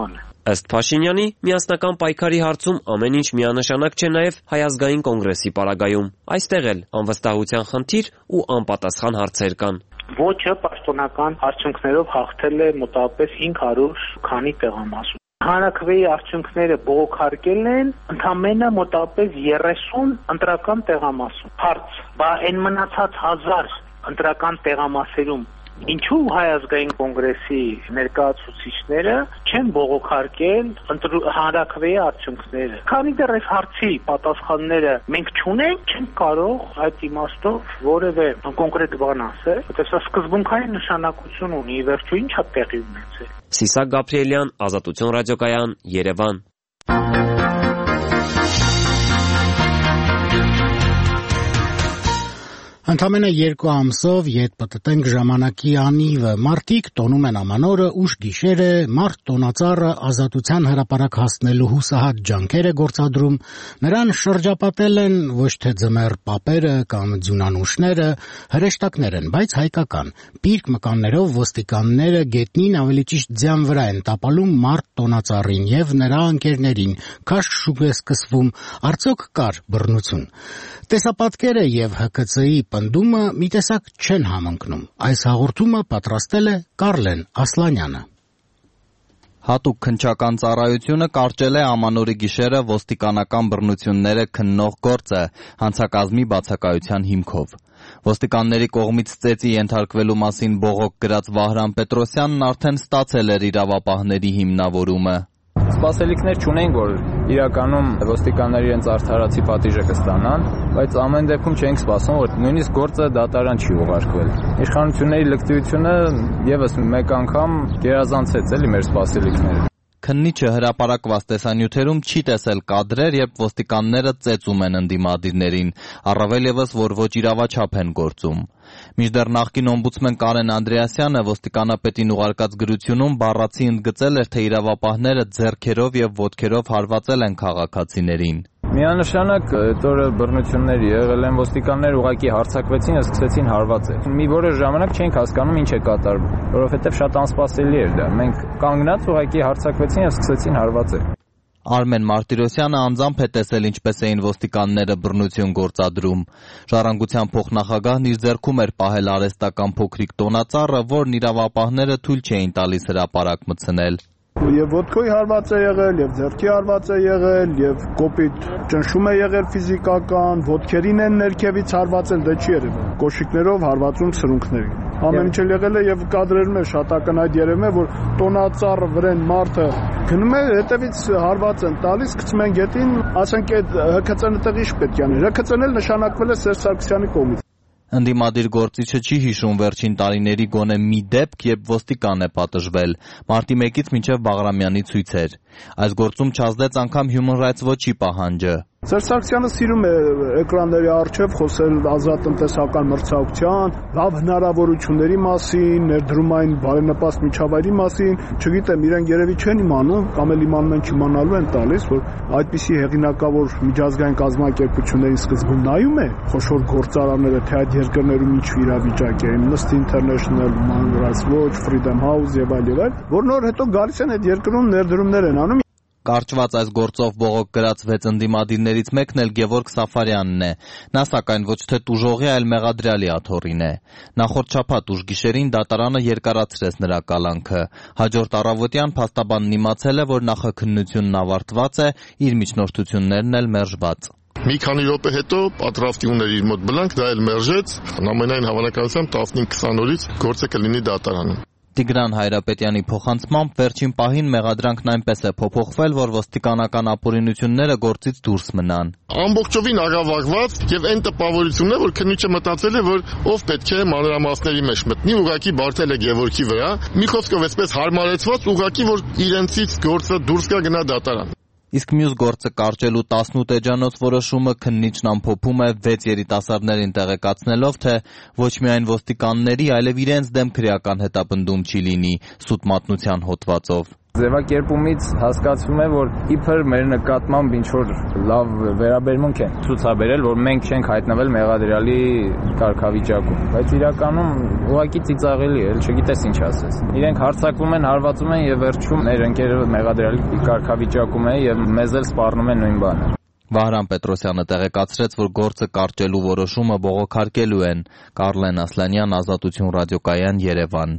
Ըստ Փաշինյանի, միասնական պայքարի հարցում ամեն ինչ միանշանակ չէ նաև Հայ ազգային կոնգրեսի պարագայում։ Այստեղ էլ անվստահության խնդիր ու անպատասխան հարցեր կան։ Ոչը պաշտոնական արդյունքներով հաղթել է մոտավորապես 500 քանի տեղամասում։ Հանրաքվեի արդյունքները բողոքարկել են ընդամենը մոտավորապես 30 ընտրական տեղամասում։ Հարց, բա այն մնացած 1000 ընտրական տեղամասերում ինչու Հայ ազգային կոնգրեսի ներկայացուցիչները չեն բողոքարկել հանրաքվեի արդյունքները։ Քանի դեռ այս հարցի պատասխանները մենք չունենք, չենք կարող այդ իմաստով որևէ կոնկրետ բան ասել, որտեղ սա սկզբունքային նշանակություն ունի, ի վերջո ինչ է տեղի ունեցել։ Սիսակ Գաբրիելյան, Ազատություն ռադիոկայան, Երևան։ Ընդամենը 2 ամսով ետ պտտենք ժամանակի անիվը, մարդիկ տոնում են ամանորը, ուշ գիշերը, մարդ տոնածառը ազատության հրապարակ հասնելու հուսահատ ջանքեր է գործադրում, նրան շրջապատել են ոչ թե ձմեռ պապերը կամ ձյունանուշները, հրեշտակներ են, բայց հայկական, պիրկ մկաններով ոստիկանները գետնին ավելի ճիշտ ձյան վրա են տապալում մարդ տոնածառին և նրա ընկերներին, քաշք շուկ է սկսվում, արդյոք կար բռնություն։ Տեսապատկերը և ՀԿՑ-ի պնդումը մի տեսակ չեն համընկնում։ Այս հաղորդումը պատրաստել է Կարլեն Ասլանյանը։ Հատուկ քննչական ծառայությունը կարճել է ամանորի գիշերը ոստիկանական բռնությունները քննող գործը հանցակազմի բացակայության հիմքով։ Ոստիկանների կողմից ծեծի ենթարկվելու մասին բողոք գրած Վահրամ Պետրոսյանն արդեն ստացել էր իրավապահների հիմնավորումը։ Սպասելիքներ չունենք, որ իրականում ոստիկանները իրենց արդարացի պատիժը կստանան, բայց ամեն դեպքում չենք սպասում, որ նույնիսկ գործը դատարան չի ուղարկվել։ Իշխանությունների լկտիությունը եւս մեկ անգամ գերազանցեց էլի մեր սպասելիքները։ Քննիչը հրապարակված տեսանյութերում չի տեսել կադրեր, երբ ոստիկանները ծեծում են ընդդիմադիրներին, առավել ևս, որ ոչ իրավաչափ են գործում։ Մինչդեռ նախկին օմբուդսմեն Կարեն Անդրեասյանը ոստիկանապետին ուղարկած գրությունում բառացի ընդգծել էր, թե իրավապահները ձեռքերով և ոտքերով հարվածել են քաղաքացիներին։ Միանշանակ այդ օրը բռնություններ եղել են, ոստիկանները ուղղակի հարձակվեցին և սկսեցին հարվածել։ Մի որոշ ժամանակ չենք հասկանում ինչ է կատարվում, որովհետև շատ անսպասելի էր դա։ Մենք կանգնած ուղղակի հարձակվեցին և սկսեցին հարվածել։ Արմեն Մարտիրոսյանը անձամբ է տեսել ինչպես էին ոստիկանները բռնություն գործադրում։ Ժառանգության փոխնախագահն իր ձեռքում էր պահել արհեստական փոքրիկ տոնածառը, որն իրավապահները թույլ չէին տալիս հրապարակ մտցնել։ Եվ ոտքոյի հարված է եղել, եւ ձեռքի հարված է եղել, եւ կոպիտ ճնշում է եղել ֆիզիկական, ոտքերին են ներքևից հարվածել, դա չի երևում։ Կոշիկներով հարվածում սրունքներին։ Ամեն ինչ եղել է եւ կադրերում է շատ ակնհայտ երևում է, որ տոնածառը վրան մարդը գնում է, հետևից հարված են տալիս, գցում են գետին, ասենք այդ ՀԿՑ-ն տեղի ինչ պետք է անի։ ՀԿՑ-ն էլ նշանակվել է Սերժ Սարգսյանի կողմից։ Ընդդիմադիր գործիչը չի հիշում վերջին տարիների գոնե մի դեպք, երբ ոստիկան է պատժվել, մարտի 1-ից մինչև Բաղրամյանի ցույցեր։ Այս գործում չազդեց անգամ Human Rights Watch-ի պահանջը։ Սերժ Սարգսյանը սիրում է էկրանների առջև խոսել ազատ տնտեսական մրցակցության, լավ հնարավորությունների մասին, ներդրումային բարենպաստ միջավայրի մասին, չգիտեմ, իրենք երևի չեն իմանում, կամ էլ իմանում են չիմանալու են տալիս, որ այդպիսի հեղինակավոր միջազգային կազմակերպությունների սկզբում նայում է խոշոր գործարանները, թե այդ երկրներում ինչ իրավիճակ է, Amnesty International, Human Rights Watch, Freedom House եւ այլ, որ նոր հետո գալիս են այդ երկրում ներդրումներ են անում։ Կարճված այս գործով բողոք գրած 6 ընդդիմադիրներից մեկն էլ Գևորգ Սաֆարյանն է։ Նա սակայն ոչ թե տուժողի, այլ մեղադրյալի աթոռին է։ Նախորդ շաբաթ ուշ գիշերին դատարանը երկարացրեց նրա կալանքը։ Հաջորդ առավոտյան փաստաբանն իմացել է, որ նախաքննությունն ավարտված է, իր միջնորդություններն էլ մերժված։ Մի քանի րոպե հետո պատրաստի ուներ իր մոտ բլանկ, դա էլ մերժեց, ամենայն հավանականությամբ 15-20 օրից գործը կլինի դատարանում։ Տիգրան Հայրապետյանի փոխանցմամբ վերջին պահին մեղադրանքն այնպես է փոփոխվել, որ ոստիկանական ապօրինությունները գործից դուրս մնան։ Ամբողջովին աղավաղված եւ այն տպավորությունն է, որ քննիչը մտածել է, որ ով պետք է մանրամասների մեջ մտնի, ուղղակի բարթել է Գևորգի վրա, մի խոսքով այսպես հարմարեցված, ուղղակի որ իրենցից գործը դուրս գա գնա դատարան։ Իսկ մյուս գործը կարճելու 18 էջանոց որոշումը քննիչն ամփոփում է 6 երիտասարդներին տեղեկացնելով, թե ոչ միայն ոստիկանների, այլև իրենց դեմ քրեական հետապնդում չի լինի սուտ մատնության հոդվածով։ Ձևակերպումից հասկացվում է, որ իբր մեր նկատմամբ ինչ որ լավ վերաբերմունք են ցուցաբերել, որ մենք չենք հայտնվել մեղադրյալի կարգավիճակում, բայց իրականում ուղղակի ծիծաղելի է, չգիտես ինչ ասես։ Իրենք հարձակվում են, հարվածում են եւ վերջում մեր ընկերը մեղադրյալի կարգավիճակում է եւ մեզ էլ սպառնում են նույն բանը։ Վահրամ Պետրոսյանը տեղեկացրեց, որ գործը կարճելու որոշումը բողոքարկելու են։ Կարլեն Ասլանյան, Ազատություն ռադիոկայան, Երևան։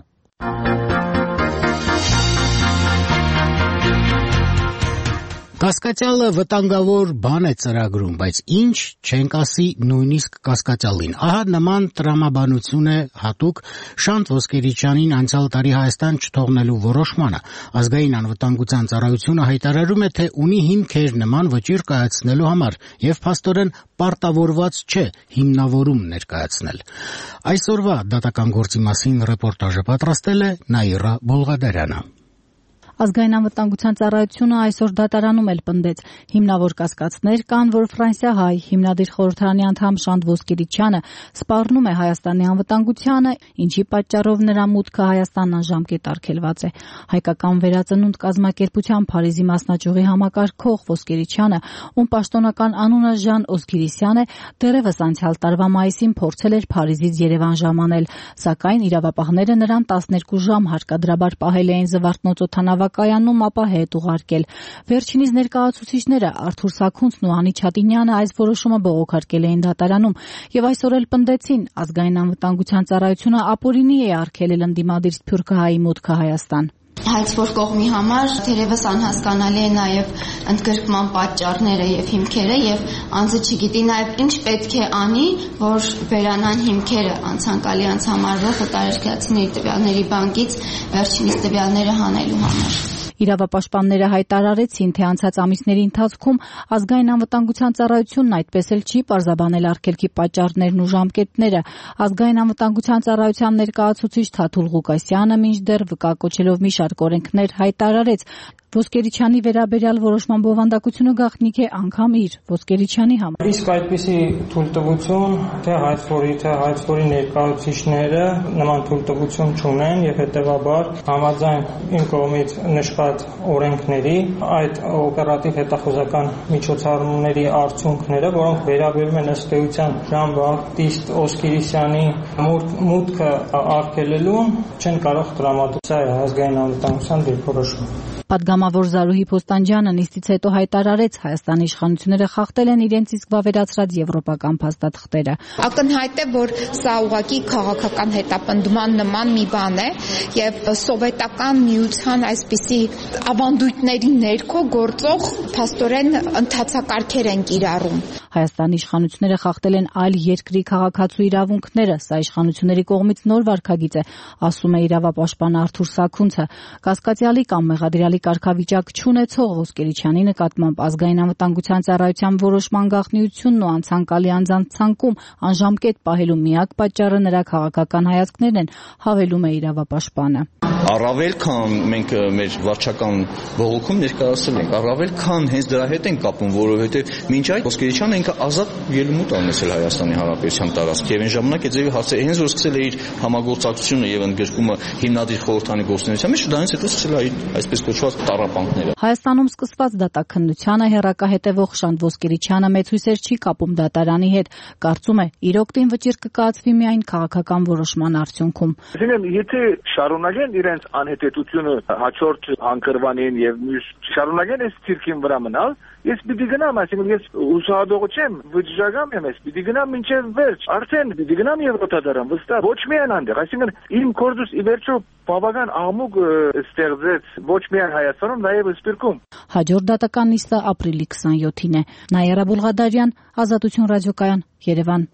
Կասկածյալը վտանգավոր բան է ծրագրում, բայց ինչ չենք ասի նույնիսկ կասկածյալին։ Ահա նման տրամաբանություն է հատուկ Շանթ Ոսկերիչյանին անցյալ տարի Հայաստան չթողնելու որոշմանը։ Ազգային անվտանգության ծառայությունը հայտարարում է, թե ունի հիմքեր նման վճիռ կայացնելու համար եւ փաստորեն պարտավորված չէ հիմնավորում ներկայացնել։ Այսօրվա դատական գործի մասին ռեպորտաժը պատրաստել է Նաիրա Բոլղադարյանը։ Ազգային անվտանգության ծառայությունը այսօր դատարանում էլ պնդեց. հիմնավոր կասկածներ կան, որ ֆրանսիահայ հիմնադիր խորհրդարանի անդամ Շանթ Ոսկերիչյանը սպառնում է Հայաստանի անվտանգությանը, ինչի պատճառով նրա մուտքը Հայաստան անժամկետ արգելված է։ Հայկական վերածնունդ կազմակերպության Փարիզի մասնաճյուղի համակարգող Ոսկերիչյանը, ում պաշտոնական անունը Ժան Օսկիրիսյան է, դեռևս անցյալ տարվա մայիսին փորձել էր Փարիզից Երևան ժամանել, սակայն իրավապահները նրան 12 ժամ հարկադրաբար պահել էին Զվարթնոց կայանում, ապա հետ ուղարկել։ Վերջինիս ներկայացուցիչները Արթուր Սաքունցն ու Անի Չատինյանը այս որոշումը բողոքարկել էին դատարանում եւ այսօր էլ պնդեցին, ազգային անվտանգության ծառայությունը ապօրինի է արգելել ընդդիմադիր Սփյուռքահայի մուտքը Հայաստան։ Հայցվոր կողմի համար թերևս անհասկանալի է նաև ընդգրկման պատճառները եւ հիմքերը եւ անձը չգիտի նաև ինչ պետք է անի, որ վերանան հիմքերը անցանկալի անցամարվող օտարերկրացիների տվյալների բանկից վերջինիս տվյալները հանելու համար։ Իրավապաշտպանները հայտարարեցին, թե անցած ամիսների ընթացքում ազգային անվտանգության ծառայությունն այդպես էլ չի պարզաբանել արգելքի պատճառներն ու ժամկետները։ Ազգային անվտանգության ծառայության ներկայացուցիչ Թաթուլ Ղուկասյանը մինչդեռ վկա-կոչելով մի շարք օրենքներ հայտարարեց։ Ոսկերիչյանի վերաբերյալ որոշման բովանդակությունը գաղտնիք է անգամ իր Ոսկերիչյանի համար։ Իսկ այդպիսի թույլտվություն թե հայցվորի ներկայացուցիչները նման թույլտվություն չունեն եւ հետեւաբար համաձայն իմ կողմից նշված օրենքների այդ օպերատիվ հետախուզական միջոցառումների արդյունքները, որոնք վերաբերում են ըստ էության Ժան Բապտիստ Օսկիրիսյանի մուտքը արգելելուն, չեն կարող տրամադրել։ Սա է ազգային անվտանգության դիրքորոշումը։ Պատգամավոր Զարուհի Փոստանջյանը նիստից հետո հայտարարեց, Հայաստանի իշխանությունները խախտել են իրենց իսկ վավերացրած եվրոպական փաստաթղթերը։ Ակնհայտ է, որ սա ուղղակի քաղաքական հետապնդման նման մի բան է եւ սովետական միության այսպիսի ավանդույթների ներքո գործող փաստորեն ընթացակարգեր են կիրառում։ Հայաստանի իշխանությունները խախտել են այլ երկրի քաղաքացու իրավունքները, սա իշխանությունների կողմից նոր վարքագիծ է, ասում է իրավապաշտպան Արթուր Սաքունցը։ Կասկածյալի կամ մեղադրյալի կարգավիճակ չունեցող Ոսկերիչյանի նկատմամբ ազգային անվտանգության ծառայության որոշման գաղտնիությունն ու անցանկալի անձանց ցանկում անժամկետ պահելու միակ պատճառը նրա քաղաքական հայացքներն են, հավելում է իրավապաշտպանը։ Առավել քան մենք մեր վարչական բողոքում ներկայացրել ենք, առավել քան հենց դրա հետ են կապում, որովհետև մինչ այդ Ոսկերիչյանը ինքը ազատ ելումուտ անեցել Հայաստանի Հանրապետության տարածք եւ այն ժամանակ այդ ձևի հարցերը հենց որ սկսել է իր համագործակցությունը եւ ընդգրկումը հիմնադիր խորհրդանի գործունեության մեջ, դրանից հետո սկսել է այսպես կոչված տառապանքները։ Հայաստանում սկսված դատաքննությանը հերակա հետևող Շանթ Ոսկերիչյանը մեծ հույսեր չի կապում դատարանի հետ, կարծում է իր օգտին վճիռ կկայացվի միայն քաղաքական որոշման արդյունքում։ Այսինքն, եթե շարունակեն իրենց անհետեթությունը հաջորդ հանգրվանին եւ մյուս շարունակեն այս ցիրկին վրա մնալ, ես պիտի գնամ, այսինքն ես ուսահատող չեմ, վճռական եմ, ես պիտի գնամ մինչև վերջ։ Արդեն պիտի գնամ Եվրոպադարան, վստահ, ոչ միայն այնտեղ, այսինքն իմ կորձուս ի վերջո բավական աղմուկ ստեղծեց ոչ միայն Հայաստանում, նաև Սփյուռքում։ Հաջորդ դատական նիստը ապրիլի 27-ին է։ Նաիրա Բոլղադարյան, Ազատություն ռադիոկայան, Երևան։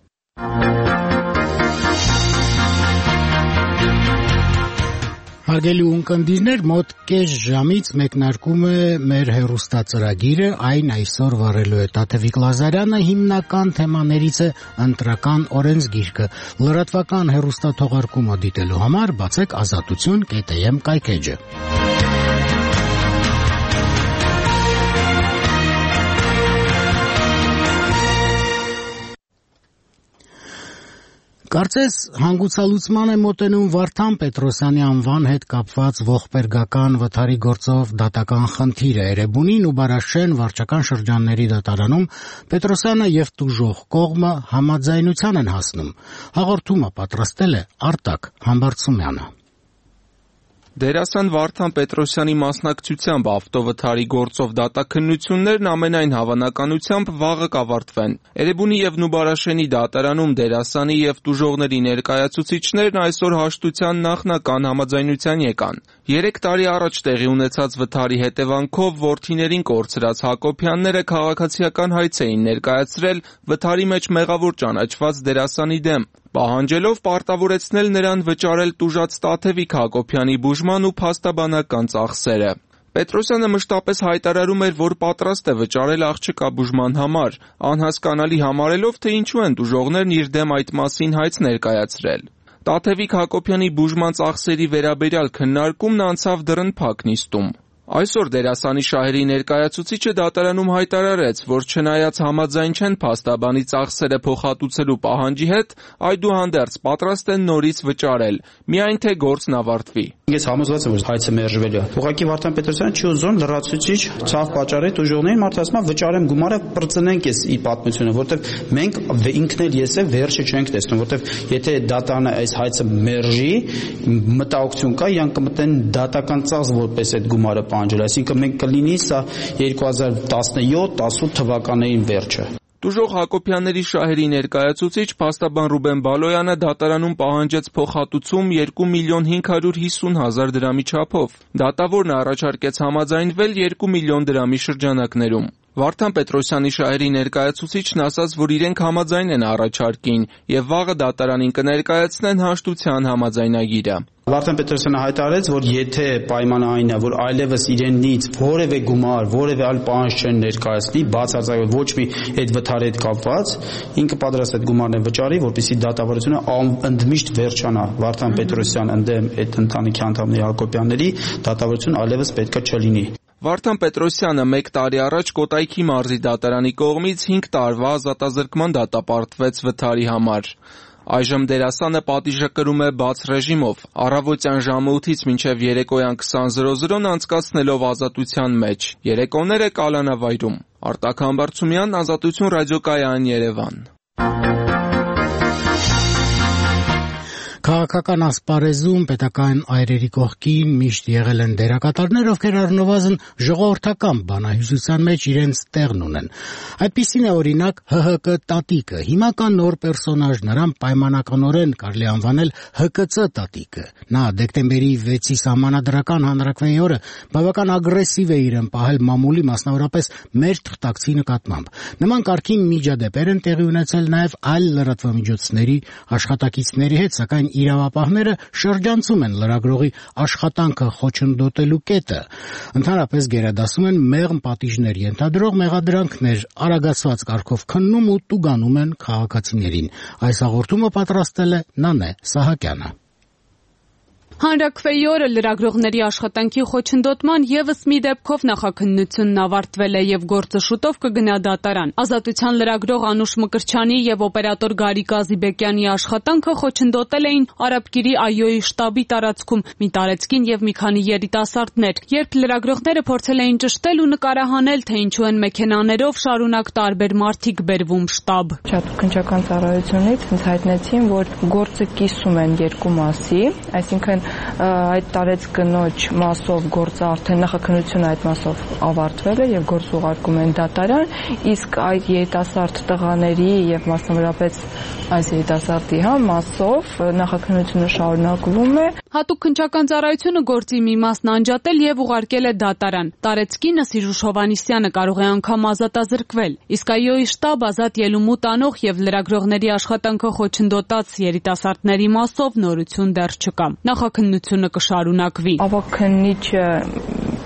Հարգելի ունկնդիրներ, մոտ կես ժամից մեկնարկում է մեր հեռուստածրագիրը, այն այսօր վարելու է Տաթևիկ Լազարյանը, հիմնական թեմաներից է ընտրական օրենսգիրքը։ Լրատվական հեռուստաթողարկումը դիտելու համար բացեք azatutun.am կայքեջը։ Կարծես հանգուցալուծման է մոտենում Վարդան Պետրոսյանի անվան հետ կապված ողբերգական վթարի գործով դատական խնդիրը։ Էրեբունին ու Բարաշեն վարչական շրջանների դատարանում Պետրոսյանը եւ տուժող կողմը համաձայնության են հասնում։ Հաղորդումը պատրաստել է Արտակ Համբարձումյանը։ Դերասան Վարդան Պետրոսյանի մասնակցությամբ ավտովթարի գործով դատաքննություններն ամենայն հավանականությամբ վաղը կավարտվեն։ Էրեբունի եւ Նուբարաշենի դատարանում դերասանի եւ տուժողների ներկայացուցիչներն այսօր հաշտության նախնական համաձայնության եկան։ 3 տարի առաջ տեղի ունեցած վթարի հետևանքով որդիներին կորցրած Հակոբյանները քաղաքացիական հայց էին ներկայացրել վթարի մեջ մեղավոր ճանաչված դերասանի դեմ, պահանջելով պարտավորեցնել նրան վճարել տուժած Տաթևիկ Հակոբյանի բուժման ու փաստաբանական ծախսերը։ Պետրոսյանը մշտապես հայտարարում էր, որ պատրաստ է վճարել աղջկա բուժման համար, անհասկանալի համարելով, թե ինչու են տուժողներն իր դեմ այդ մասին հայց ներկայացրել։ Տաթևիկ Հակոբյանի բուժման ծախսերի վերաբերյալ քննարկումն անցավ դռնփակ նիստում։ Այսօր դերասանի շահերի ներկայացուցիչը դատարանում հայտարարեց, որ չնայած համաձայն չեն փաստաբանի ծախսերը փոխհատուցելու պահանջի հետ, այդուհանդերձ պատրաստ են նորից վճարել, միայն թե գործն ավարտվի։ Ես համոզված եմ, որ հայցը մերժվել է։ Ուղղակի Վարդան Պետրոսյանը չի ուզում լրացուցիչ ցավ պատճառի տուժողներին, մարդը ասում է վճարեմ գումարը, բրծնենք ես ի պատմությունը, որտեվ մենք ինքն էլ ես վերջը չենք տեսնում, որտեվ եթե դատանը այս հայցը մերժի, մտահոգություն կա, իրենք կմտնեն դատական ծախս որպես այդ գումարը պահանջել, այսինքն մենք կլինի սա 2017-18 թվականներին վերջը։ Տուժող Հակոբյանների շահերի ներկայացուցիչ փաստաբան Ռուբեն Բալոյանը դատարանում պահանջեց փոխհատուցում 2.550.000 դրամի չափով։ Դատավորն առաջարկեց համաձայնվել 2 միլիոն դրամի շրջանակներում։ Վարդան Պետրոսյանի շահերի ներկայացուցիչն ասաց, որ իրենք համաձայն են առաջարկին եւ վաղը դատարանին կներկայացնեն հաշտության համաձայնագիրը։ Վարդան Պետրոսյանը հայտարարեց, որ եթե պայմանը այն է, որ այլևս իրենից որևէ գումար, որևէ այլ պահանջ չեն ներկայացնի, բացարձակ ոչ մի այդ վթարի հետ կապված, ինքը պատրաստ է այդ գումարն վճարի, որպեսզի դատավարությունը ընդմիշտ վերջանա։ Վարդան Պետրոսյան ընդդեմ այդ ընտանիքի անդամների Հակոբյանների դատավարություն այլևս պետքա չլինի։ Վարդան Պետրոսյանը 1 տարի առաջ Կոտայքի մարզի դատարանի կողմից 5 տարվա ազատազրկման դատապարտվեց վթարի համար։ Այժմ դերասանը պատիժը կրում է բաց ռեժիմով, առավոտյան ժամը 8-ից մինչև երեկոյան 20:00-ն անցկացնելով ազատության մեջ։ Երեկոները կալանավայրում։ Արտակ Համբարձումյան, Ազատություն ռադիոկայան, Երևան։ Քաղաքական ասպարեզում պետական այրերի կողքին միշտ եղել են դերակատարներ, ովքեր առնվազն ժողովրդական բանահյուսության մեջ իրենց տեղն ունեն։ Այդպիսին է օրինակ ՀՀԿ տատիկը, հիմա կա նոր պերսոնաժ, նրան պայմանականորեն կարելի անվանել ՀԿՑ տատիկը։ Նա դեկտեմբերի 6-ի սահմանադրական հանրաքվեի օրը բավական ագրեսիվ է իրեն պահել մամուլի, մասնավորապես մեր թղթակցի նկատմամբ։ Նման կարգին միջադեպեր են տեղի ունեցել նաև այլ լրատվամիջոցների աշխատակիցների հետ, սակայն իրավապահները շրջանցում են լրագրողի աշխատանքը խոչընդոտելու կետը։ Ընդհանրապես գերադասում են մեղմ պատիժներ ենթադրող մեղադրանքներ, արագացված կարգով քննում ու տուգանում են քաղաքացիներին։ Այս հաղորդումը պատրաստել է Նանե Սահակյանը։ Հանրաքվեի օրը լրագրողների աշխատանքի խոչընդոտման ևս մի դեպքով նախաքննությունն ավարտվել է եւ գործը շուտով կգնա դատարան։ Ազատության լրագրող Անուշ Մկրչյանի եւ օպերատոր Գարիկ Ազիբեկյանի աշխատանքը խոչընդոտել էին Արաբկիրի ԱՅՈ-ի շտաբի տարածքում մի տարեցկին եւ մի քանի երիտասարդներ։ Երբ լրագրողները փորձել էին ճշտել ու նկարահանել, թե ինչու են մեքենաներով շարունակ տարբեր մարդիկ բերվում շտաբ։ Քննչական ծառայությունից ինձ հայտնեցին, որ գործը կիսում են երկու մասի, այսինքն այդ տարեց կնոջ մասով գործը արդեն նախաքննությունը այդ մասով ավարտվել է եւ գործ ուղարկում են դատարան, իսկ այդ երիտասարդ տղաների եւ մասնավորապես այս երիտասարդի մասով նախաքննությունը շարունակվում է։ Հատուկ քննչական ծառայությունը գործի մի մասն անջատել եւ ուղարկել է դատարան։ Տարեցկինը Սիրուշ Հովհաննիսյանը կարող է անգամ ազատազրկվել, իսկ ԱՅՈ-ի շտաբ ազատ ելումուտ անող եւ լրագրողների աշխատանքը խոչընդոտած երիտասարդների մասով նորություն դեռ չկա։ Նախաքննությունը կշարունակվի։ Ավագ քննիչը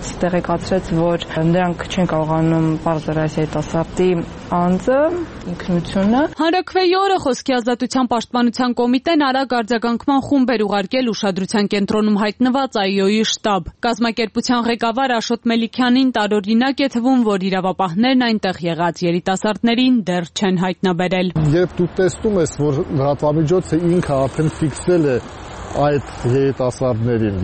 տեղեկացրեց, որ նրանք չեն կարողանում բարձր այս երիտասարդի անձը, ինքնությունը։ Հանրաքվեի օրը Խոսքի ազատության պաշտպանության կոմիտեն արագ արձագանքման խումբ էր ուղարկել ուշադրության կենտրոնում հայտնված ԱԻՕ-ի շտաբ։ Կազմակերպության ղեկավար Աշոտ Մելիքյանին տարօրինակ է թվում, որ իրավապահներն այնտեղ եղած երիտասարդներին դեռ չեն հայտնաբերել։ Երբ դու տեսնում ես, որ լրատվամիջոցը ինքը արդեն ֆիքսել է այդ երիտասարդներին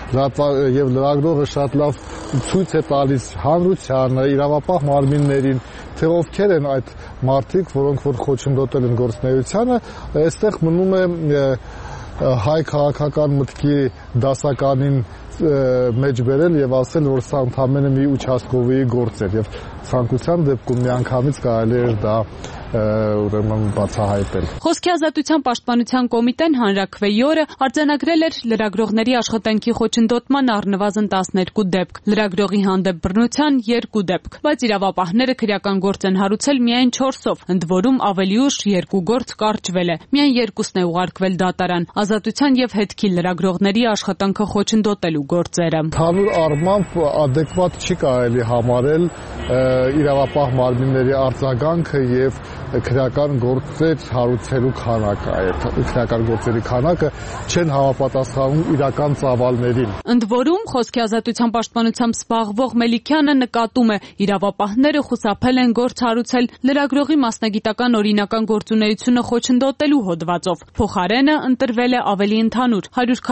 եւ լրագրողը շատ լավ ցույց է տալիս հանրությանը, իրավապահ մարմիններին, թե ովքեր են այդ մարդիկ, որոնք որ խոչընդոտել են գործունեությանը, այստեղ մնում է հայ քաղաքական մտքի դասականին մեջ բերել եւ ասել, որ սա ընդամենը մի участковый գործ էր եւ ցանկության դեպքում միանգամից կարելի էր դա ուրեմն բացահայտել։ Խոսքի ազատության պաշտպանության կոմիտեն հանրաքվեի օրը արձանագրել էր լրագրողների աշխատանքի խոչընդոտման առնվազն 12 դեպք, լրագրողի հանդեպ բռնության 2 դեպք, բայց իրավապահները քրեական գործ են հարուցել միայն 4-ով, ընդ որում ավելի ուշ 2 գործ կարճվել է, միայն 2-ն է ուղարկվել դատարան, ազատության եւ հետքի լրագրողների աշխատանքը խոչընդոտելու գործերը։ Հանուր առմամբ adekvat չի կարելի համարել իրավապահ մարմինների արձագանքը եւ քրեական գործեր հարուցելու քանակը, այդ քրեական գործերի քանակը չեն համապատասխանում իրական ծավալներին։ Ընդ որում, Խոսքի ազատության պաշտպանությամբ զբաղվող Մելիքյանը նկատում է, իրավապահները խուսափել են գործ հարուցել լրագրողի մասնագիտական օրինական գործունեությունը խոչընդոտելու հոդվածով։ Փոխարենը ընտրվել է ավելի ընդհանուր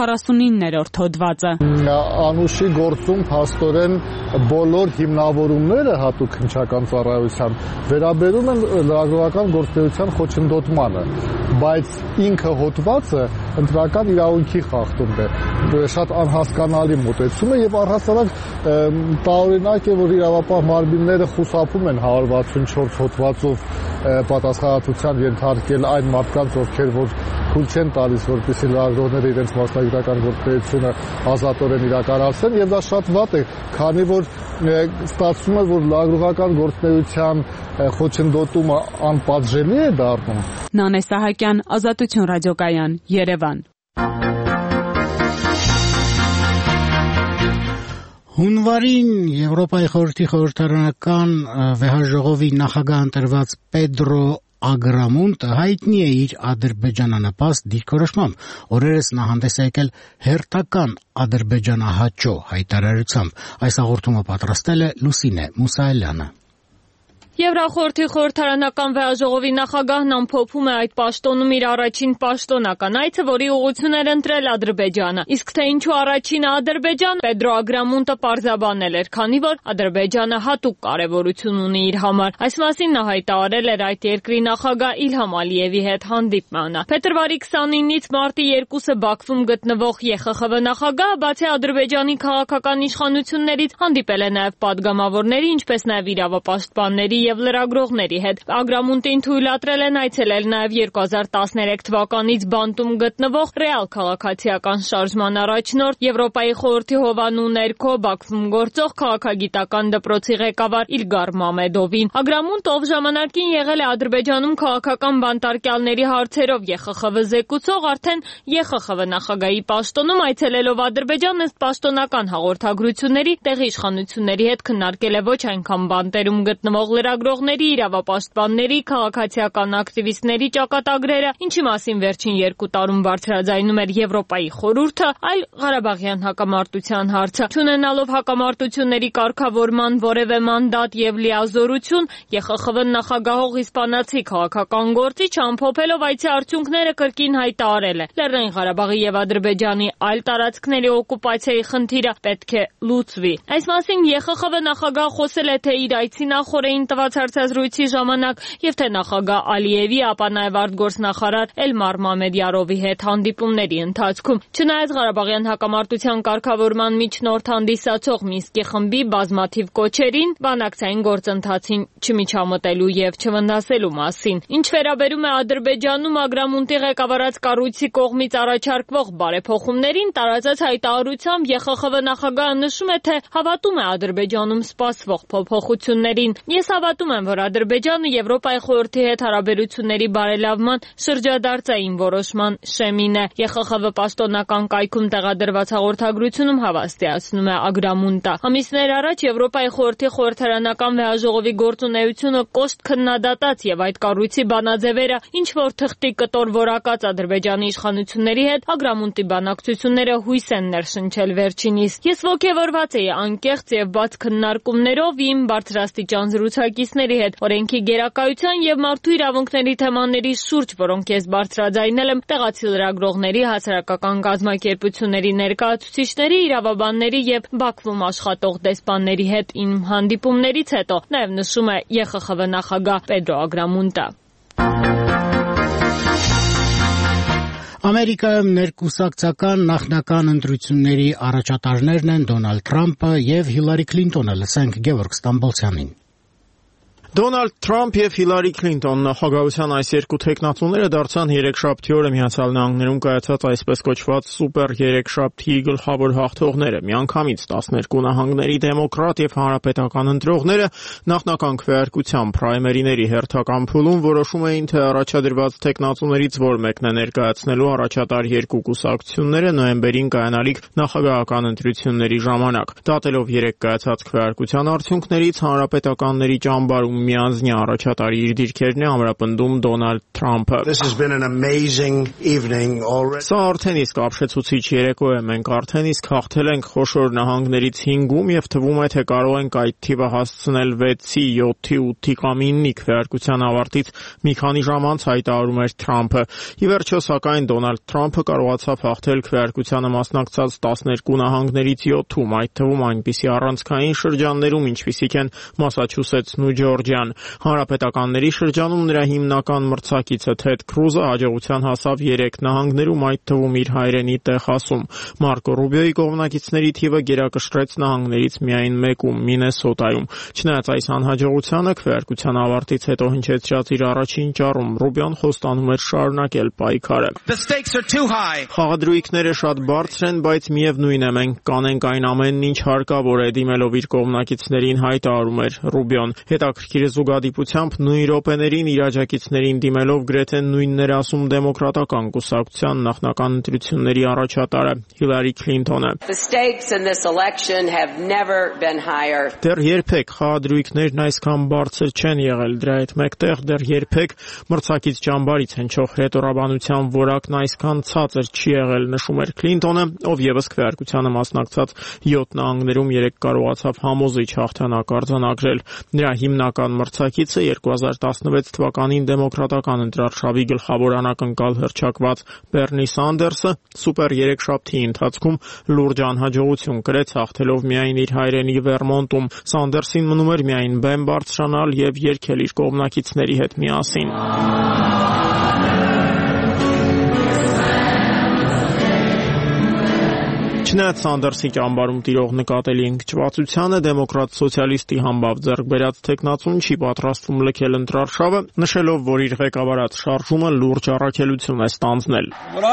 149-րդ հոդվածը։ Անուշի գործում փաստորեն բոլոր հիմնավորումները հատուկ քննչական ծառայության վերաբերում են լրագրողական գործունեության խոչընդոտմանը, բայց ինքը հոդվածը ընտրական իրավունքի խախտում է, շատ անհասկանալի մոտեցում է եւ առհասարակ տարօրինակ է, որ իրավապահ մարմինները խուսափում են 164 հոդվածով պատասխանատվության ենթարկել այն մարդկանց, ովքեր որ թույլ չեն տալիս, որպեսզի լրագրողները իրենց մասնագիտական գործունեությունը ազատորեն իրականացնեն, եւ դա շատ վատ է, քանի որ ստացվում է, որ լրագրողական գործունեության խոչընդոտումը անպատժելի է դառնում։ Նանե Սահակյան, Ազատություն ռադիոկայան, Երևան։ Հունվարին Եվրոպայի խորհրդի խորհրդարանական վեհաժողովի նախագահ ընտրված Պեդրո Ագրամոնտը հայտնի է իր ադրբեջանանպաստ դիրքորոշմամբ։ Օրերս նա հանդես է եկել հերթական ադրբեջանահաճո հայտարարությամբ։ Այս հաղորդումը պատրաստել է Լուսինե Մուսայելյանը։ Եվրախորհրդի խորհրդարանական վեհաժողովի նախագահն ամփոփում է այդ պաշտոնում իր առաջին պաշտոնական այցը, որի ուղղություն էր ընտրել Ադրբեջանը։ Իսկ թե ինչու առաջինը Ադրբեջան, Պեդրո Ագրամոնտը պարզաբանել էր, քանի որ Ադրբեջանը հատուկ կարևորություն ունի իր համար։ Այս մասին նա հայտարարել էր այդ երկրի նախագահ Իլհամ Ալիևի հետ հանդիպմանը։ Փետրվարի 29-ից մարտի 2-ը Բաքվում գտնվող ԵԽԽՎ նախագահը բացի Ադրբեջանի քաղաքական իշխանություններից հանդիպել է նաև падգամավորների, ինչպես նաև իրավապաշտպանների եւ լրագրողների հետ։ Ագրամոնտին թույլատրել են այցելել նաև 2013 թվականից բանտում գտնվող Ռեալ քաղաքացիական շարժման առաջնորդ Եվրոպայի խորհրդի հովանու ներքո Բաքվում գործող քաղաքագիտական դպրոցի ղեկավար Իլգար Մամեդովին։ Ագրամոնտը, ով ժամանակին եղել է Ադրբեջանում քաղաքական բանտարկյալների հարցերով ԵԽԽՎ զեկուցող, արդեն ԵԽԽՎ նախագահի պաշտոնում այցելելով Ադրբեջան ըստ պաշտոնական հաղորդագրությունների տեղի իշխանությունների հետ քննարկել է ոչ այնքան բանտերում գտնվող լրագրողների, իրավապաշտպանների, քաղաքացիական ակտիվիստների ճակատագրերը, ինչի մասին վերջին 2 տարում բարձրաձայնում էր Եվրոպայի խորհուրդը, այլ Ղարաբաղյան հակամարտության հարցը։ Չունենալով հակամարտությունների կարգավորման որևէ մանդատ եւ լիազորություն, ԵԽԽՎ նախագահող իսպանացի քաղաքական գործիչ ամփոփելով այցի արդյունքները կրկին հայտարարել է. Լեռնային Ղարաբաղի եւ Ադրբեջանի այլ տարածքների օկուպացիայի խնդիրը պետք է լուծվի։ Այս մասին ԵԽԽՎ նախագահը խոսել է թե իր այցի նախորդին տված հարցազրույցի ժամանակ եւ թե նախագահ Ալիևի, ապա նաեւ արտգործնախարար Էլմար Մամեդյարովի հետ հանդիպումների ընթացքում։ Չնայած Ղարաբաղյան հակամարտության կարգավորման միջնորդ հանդիսացող Մինսկի խմբի բազմաթիվ կոչերին, բանակցային գործընթացին չմիջամտելու եւ չվնասելու մասին։ Ինչ վերաբերում է Ադրբեջանում Ագրամոնտի ղեկավարած կառույցի կողմից առաջարկվող բարեփոխումներին, տարածած հայտարարությամբ ԵԽԽՎ նախագահը նշում է, թե հավատում է Ադրբեջանում սպասվող փոփոխություններին։ Ես Հավատում եմ, որ Ադրբեջանը Եվրոպայի խորհրդի հետ հարաբերությունների բարելավման շրջադարձային որոշման շեմին է։ ԵԽԽՎ պաշտոնական կայքում տեղադրված հաղորդագրությունում հավաստիացնում է Ագրամունտը։ Ամիսներ առաջ Եվրոպայի խորհրդի խորհրդարանական վեհաժողովի գործունեությունը կոշտ քննադատած եւ այդ կառույցի բանաձևերը ինչ որ թղթի կտոր որակած Ադրբեջանի իշխանությունների հետ Ագրամունտի բանակցությունները հույս են ներշնչել վերջինիս։ Ես ոգևորված էի անկեղծ եւ բաց քննարկումներով իմ բարձրաստիճան զրուցակիցների հետ օրենքի գերակայության եւ մարդու իրավունքների թեմաների շուրջ, որոնք ես բարձրաձայնել եմ տեղացի լրագրողների, հասարակական կազմակերպությունների ներկայացուցիչների, իրավաբանների եւ Բաքվում աշխատող դեսպանների հետ իմ հանդիպումներից հետո, նաեւ նշում է ԵԽԽՎ նախագահ Պեդրո Ագրամունտը։ Ամերիկայում ներկուսակցական նախնական ընտրությունների առաջատարներն են Դոնալդ Թրամփը եւ Հիլարի Քլինտոնը, լսենք Գևորգ Ստամբոլցյանին։ Դոնալդ Թրամփ եւ Հիլարի Քլինտոն նախագահության այս երկու թեկնածուները դարձան երեքշաբթի օրը Միացյալ Նահանգներում կայացած այսպես կոչված սուպեր երեքշաբթի գլխավոր հաղթողները։ Միանգամից 12 նահանգների դեմոկրատ եւ հանրապետական ընտրողները նախնական քվեարկության պրայմերիների հերթական փուլում որոշում էին, թե առաջադրված թեկնածուներից որ մեկն է ներկայացնելու առաջատար երկու կուսակցությունները նոյեմբերին կայանալիք նախագահական ընտրությունների ժամանակ։ Դատելով երեք կայացած քվեարկության արդյունքներից հանրապետականների ճամբարում միանձնյա առաջատարի իր դիրքերն է ամրապնդում Դոնալդ Թրամփը։ Սա արդեն իսկ ապշեցուցիչ երեկո է, մենք արդեն իսկ հաղթել ենք խոշոր նահանգներից 5-ում եւ թվում է, թե կարող ենք այդ թիվը հասցնել 6-ի, 7-ի, 8-ի կամ 9-ի քվեարկության ավարտից մի քանի ժամ անց հայտարարում էր Թրամփը։ Ի վերջո, սակայն Դոնալդ Թրամփը կարողացավ հաղթել քվեարկությանը մասնակցած 12 նահանգներից 7-ում, այդ թվում այնպիսի առանցքային շրջաններում, ինչպիսիք են Մասաչուսեթսն ու Ջորջիան։ Հանրապետականների շրջանում նրա հիմնական մրցակիցը Թեդ Քրուզը հաջողության հասավ 3 նահանգներում, այդ թվում իր հայրենի Տեխասում։ Մարկո Ռուբիոյի կողմնակիցների թիվը գերակշռեց նահանգներից միայն 1-ում՝ Մինեսոտայում։ Չնայած այս անհաջողությանը, քվեարկության ավարտից հետո հնչեցրած իր առաջին ճառում Ռուբիոն խոստանում էր շարունակել պայքարը։ Խաղադրույքները շատ բարձր են, բայց միևնույն է, մենք կանենք այն ամենն, ինչ հարկավոր է, դիմելով իր կողմնակիցներին հայտարարում էր Ռուբիոն։ Հետաքրքիր զուգադիպությամբ նույն րոպեներին իր աջակիցներին դիմելով գրեթե նույնն էր ասում դեմոկրատական կուսակցության նախնական ընտրությունների առաջատարը Հիլարի Քլինտոնը։ Դեռ երբեք խաղադրույքներն այսքան բարձր չեն եղել, դրա հետ մեկտեղ դեռ երբեք մրցակից ճամբարից հնչող հետորաբանության որակն այսքան ցածր չի եղել, նշում էր Քլինտոնը, ով եւս քվեարկությանը մասնակցած 7 նահանգներում 3 կարողացավ համոզիչ հաղթանակ արձանագրել։ Նրա հիմնական մրցակիցը 2016 թվականին դեմոկրատական ընտրարշավի գլխավոր անակնկալ հռչակված Բեռնի Սանդերսը սուպեր երեքշաբթի ընթացքում լուրջ անհաջողություն կրեց, հաղթելով միայն իր հայրենի Վերմոնտում։ Սանդերսին մնում էր միայն բեմ բարձրանալ եւ երգել իր կողմնակիցների հետ միասին։ Չնայած Սանդերսի ճամբարում տիրող նկատելի ընկճվածությանը, դեմոկրատ-սոցիալիստի համբավ ձեռք բերած թեկնածուն չի պատրաստվում լքել ընտրարշավը, նշելով, որ իր ղեկավարած շարժումը լուրջ առաքելություն է ստանձնել։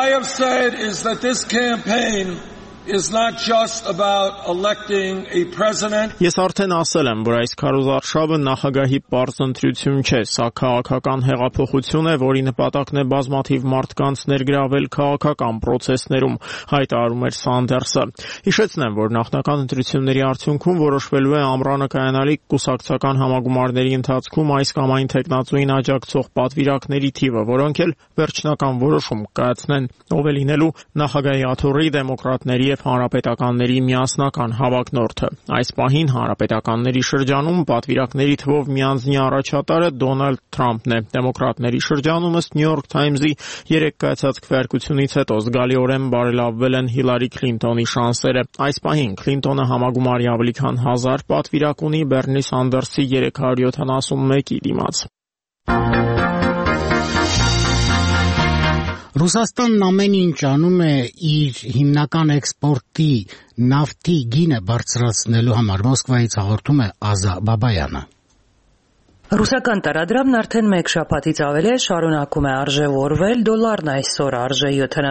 Ես արդեն ասել եմ, որ այս քարոզարշավը նախագահի պարզ ընտրություն չէ, սա քաղաքական հեղափոխություն է, որի նպատակն է բազմաթիվ մարդկանց ներգրավել քաղաքական պրոցեսներում, հայտարարում էր Սանդերսը։ Հիշեցնեմ, որ նախնական ընտրությունների արդյունքում որոշվելու է ամռանը կայանալիք կուսակցական համագումարների ընթացքում այս կամ այն թեկնածուին աջակցող պատվիրակների թիվը, որոնք էլ վերջնական որոշում կայացնեն, ով է լինելու նախագահի աթոռի, դեմոկրատների եւ հանրապետականների միասնական հավակնորդը։ Այս պահին հանրապետականների շրջանում պատվիրակների թվով միանձնյա առաջատարը Դոնալդ Թրամփն է։ Դեմոկրատների շրջանում ըստ New York Times-ի 3 կայացած քվեարկությունից հետո զգալիորեն բարելավվել են Հիլարի Քլինտոնի շանսերը։ Այս պահին Քլինտոնը համագումարի ավելի քան 1000 պատվիրակ ունի Բեռնի Սանդերսի 371-ի դիմաց։ Ռուսաստանն ամեն ինչ անում է իր հիմնական էքսպորտի նավթի գինը բարձրացնելու համար, Մոսկվայից հաղորդում է Ազա Բաբայանը։ Ռուսական տարադրամն արդեն մեկ շաբաթից ավել է շարունակում է արժևորվել, դոլարն այսօր արժե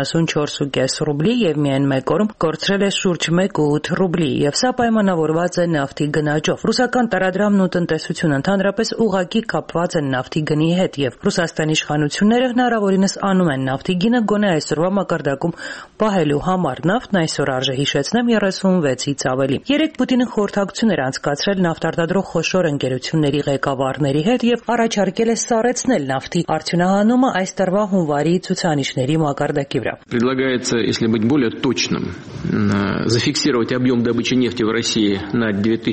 74.5 ռուբլի եւ միայն մեկ օրում կորցրել է շուրջ 1.8 ռուբլի եւ սա պայմանավորված է նավթի գնաճով։ Ռուսական տարադրամն ու տնտեսությունը ընդհանրապես ուղղակի կապված են նավթի գնի հետ եւ Ռուսաստանի իշխանությունները հնարավորինս անում են նավթի գինը գոնե այսօրվա մակարդակում պահելու համար։ Նավթն այսօր արժե հիշեցնեմ 36-ից ավելի։ Երեկ Պուտինը խորհրդակցություն էր անցկացրել նավթարտադրող խոշոր ընկերությունների ղեկավարների հետ եւ առաջարկել է սառեցնել նավթի արդյունահանումը այս տարվա հունվարի ցուցանիշների мակարդակի вра. Предлагается, если быть более точным, зафиксировать объем добычи нефти в России на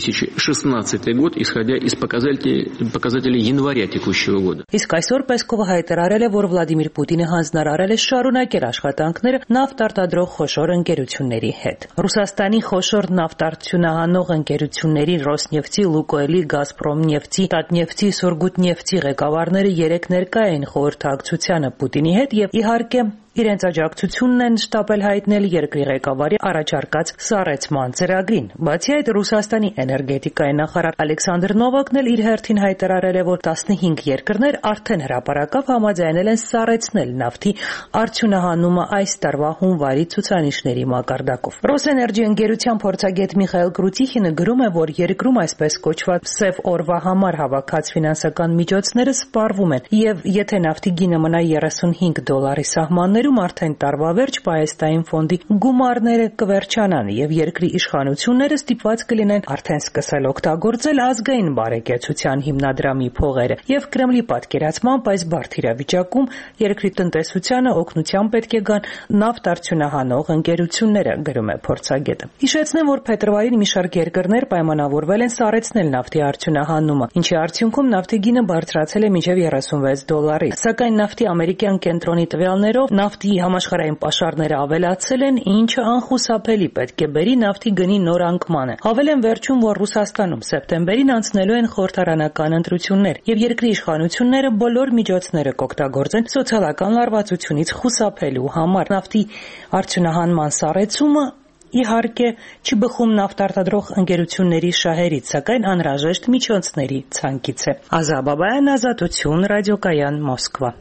2016 год, исходя из показателей января текущего года. Իսկ այսօր Պեսկովը հայտարարել է, որ Վլադիմիր Պուտինը հանձնարարել է շարունակել աշխատանքները նավթարտադրող խոշոր ընկերությունների հետ։ Ռուսաստանի խոշոր նավթարդյունահանող ընկերությունների Ռոսնեֆտի, Լուկոյլի, Գազպրոմնեֆտի, Տատնեֆտի, Սուրգուտնեֆտի ղեկավարները երեք ներկա էին խորհրդակցությանը Պուտինի հետ եւ իհարկե իրենց աջակցությունն են շտապել հայտնել երկրի ղեկավարի առաջարկած սառեցման ծրագրին։ Բացի այդ, Ռուսաստանի էներգետիկայի նախարար Ալեքսանդր Նովակն էլ իր հերթին հայտարարել է, որ 15 երկրներ արդեն հրապարակավ համաձայնել են սառեցնել նավթի արդյունահանումը այս տարվա հունվարի ցուցանիշների մակարդակով։ Ռոսէներգի ընկերության փորձագետ Միխայել Կրուտիխինը գրում է, որ երկրում այսպես կոչված սև օրվա համար հավաքած ֆինանսական միջոցները սպառվում են, եւ եթե նավթի գինը մնա $35 սահմաններ արդեն տարվա վերջ Պահեստային ֆոնդի գումարները կվերջանան եւ երկրի իշխանությունները ստիպված կլինեն արդեն սկսել օգտագործել ազգային բարեկեցության հիմնադրամի փողերը եւ Կրեմլի պատկերացմամբ այս բարդ իրավիճակում երկրի տնտեսությանը օգնության պետք է գան նավթարդյունահանող ընկերությունները, գրում է փորձագետը։ Հիշեցնեմ, որ փետրվարին մի շարք երկրներ պայմանավորվել են սառեցնել նավթի արդյունահանումը, ինչի արդյունքում նավթի գինը բարձրացել է մինչև $36, սակայն նավթի ամերիկյան կենտրոնի տվյալներով նավթի համաշխարհային պաշարները ավելացել են, ինչը անխուսափելի պետք է բերի նավթի գնի նոր անկմանը։ Հավելեն վերջում, որ Ռուսաստանում սեպտեմբերին անցնելու են խորհրդարանական ընտրություններ, եւ երկրի իշխանությունները բոլոր միջոցները կօգտագործեն սոցիալական լարվածությունից խուսափելու համար։ Նավթի արդյունահանման սառեցումը իհարկե չի բխում նավթարտադրող ընկերությունների շահերից, սակայն անհրաժեշտ միջոցների ցանկից է։ Ազա Բաբայան, Ազատություն, ռադիոկայան, Մոսկվա։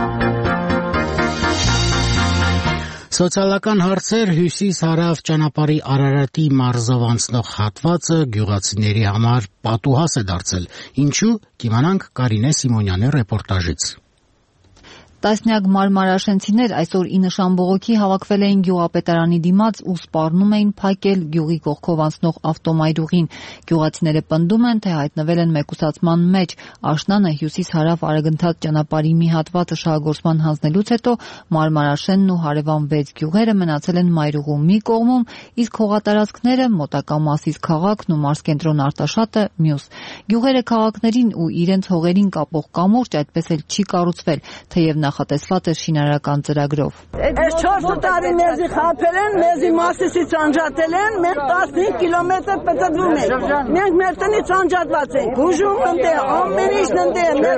Սոցիալական հարցեր հյուսիս-հարավ ճանապարհի Արարատի մարզով անցնող հատվածը գյուղացիների համար պատուհաս է դարձել։ Ինչու՞, կիմանանք Կարինե Սիմոնյանի ռեպորտաժից։ Տասնյակ մարմարաշենցիներ այսօր Ինշան բողոքի հավաքվել էին գյուղապետարանի դիմաց ու սպառնում էին փակել գյուղի կողքով անցնող ավտոմայրուղին։ Գյուղացիները պնդում են, թե հայտնվել են մեկուսացման մեջ։ Աշնանը հյուսիս-հարավ արագընթաց ճանապարհի մի հատվածը շահագործման հանձնելուց հետո մարմարաշենն ու հարևան 6 գյուղերը մնացել են մայրուղու մի կողմում, իսկ հողատարածքները մոտակա Մասիս քաղաքն ու մարզկենտրոն Արտաշատը մյուս։ Գյուղերը քաղաքներին ու իրենց հողերին կապող կամուրջ այդպես էլ չի կառուցվել, թեև նախատեսված է շինարարական ծրագրով։ Այս 4 տարի մեզի խափել են, մեզի Մասիսից անջատել են, մենք 15 կիլոմետր պտտվում ենք։ Մենք մեր տնից անջատված ենք։ Բուժում ընդ է, ամեն ինչն ընդ է։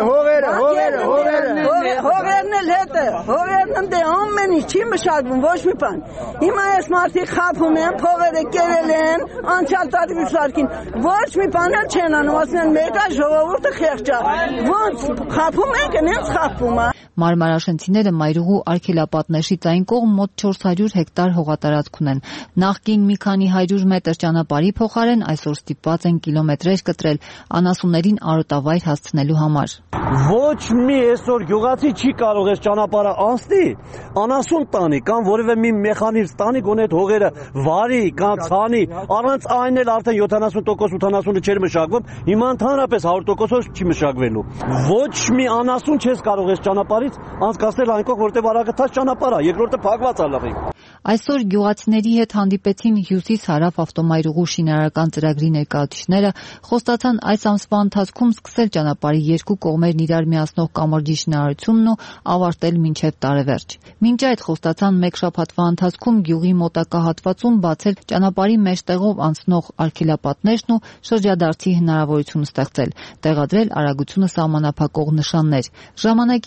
Հողերն էլ հետը, հողերն ընդ է, ամեն ինչ չի մշակվում, ոչ մի բան։ Հիմա այս մարդիկ խափում են, փողերը կերել են, անցյալ տարի սարքին, ոչ մի բան էլ չեն անում, ասեն են մեկը ժողովուրդը խեղճ է։ Ոնց խափում ենք, նենց խափում է։ Մարմարաշենցիները մայրուղու արգելապատնեշից այն կողմ մոտ 400 հեկտար հողատարածք ունեն։ Նախկին մի քանի 100 մետր ճանապարհի փոխարեն այսօր ստիպված են կիլոմետրեր կտրել անասուններին արոտավայր հասցնելու համար։ Ոչ մի այսօր գյուղացի չի կարող այս ճանապարհը անցնի, անասուն տանի կամ որևէ մի մեխանիզմ տանի, գոնե այդ հողերը վարի կամ ցանի, առանց այն էլ արդեն 70% 80-ը չէր մշակվում, հիմա ընդհանրապես 100%-ով չի մշակվելու։ Ոչ մի անասուն չես կարող այս ճանապարհից անցկացնել այն կողմ, որտեղ արագընթաց ճանապարհ է, երկրորդը փակված է լղի։ Այսօր գյուղացիների հետ հանդիպեցին հյուսիս-հարավ ավտոմայրուղու շինարարական ծրագրի ներկայացուցիչները, խոստացան այս ամսվա ընթացքում սկսել ճանապարհի երկու կողմերն իրար միացնող կամրջի շինարարությունն ու ավարտել մինչև տարեվերջ։ Մինչ այդ խոստացան մեկ շաբաթվա ընթացքում գյուղի մոտակա հատվածում բացել ճանապարհի մեջտեղով անցնող արգելապատներն ու շրջադարձի հնարավորություն ստեղծել, տեղադրել արագությունը սահմանափակող նշաններ։ Ժամանակին նմանատիպ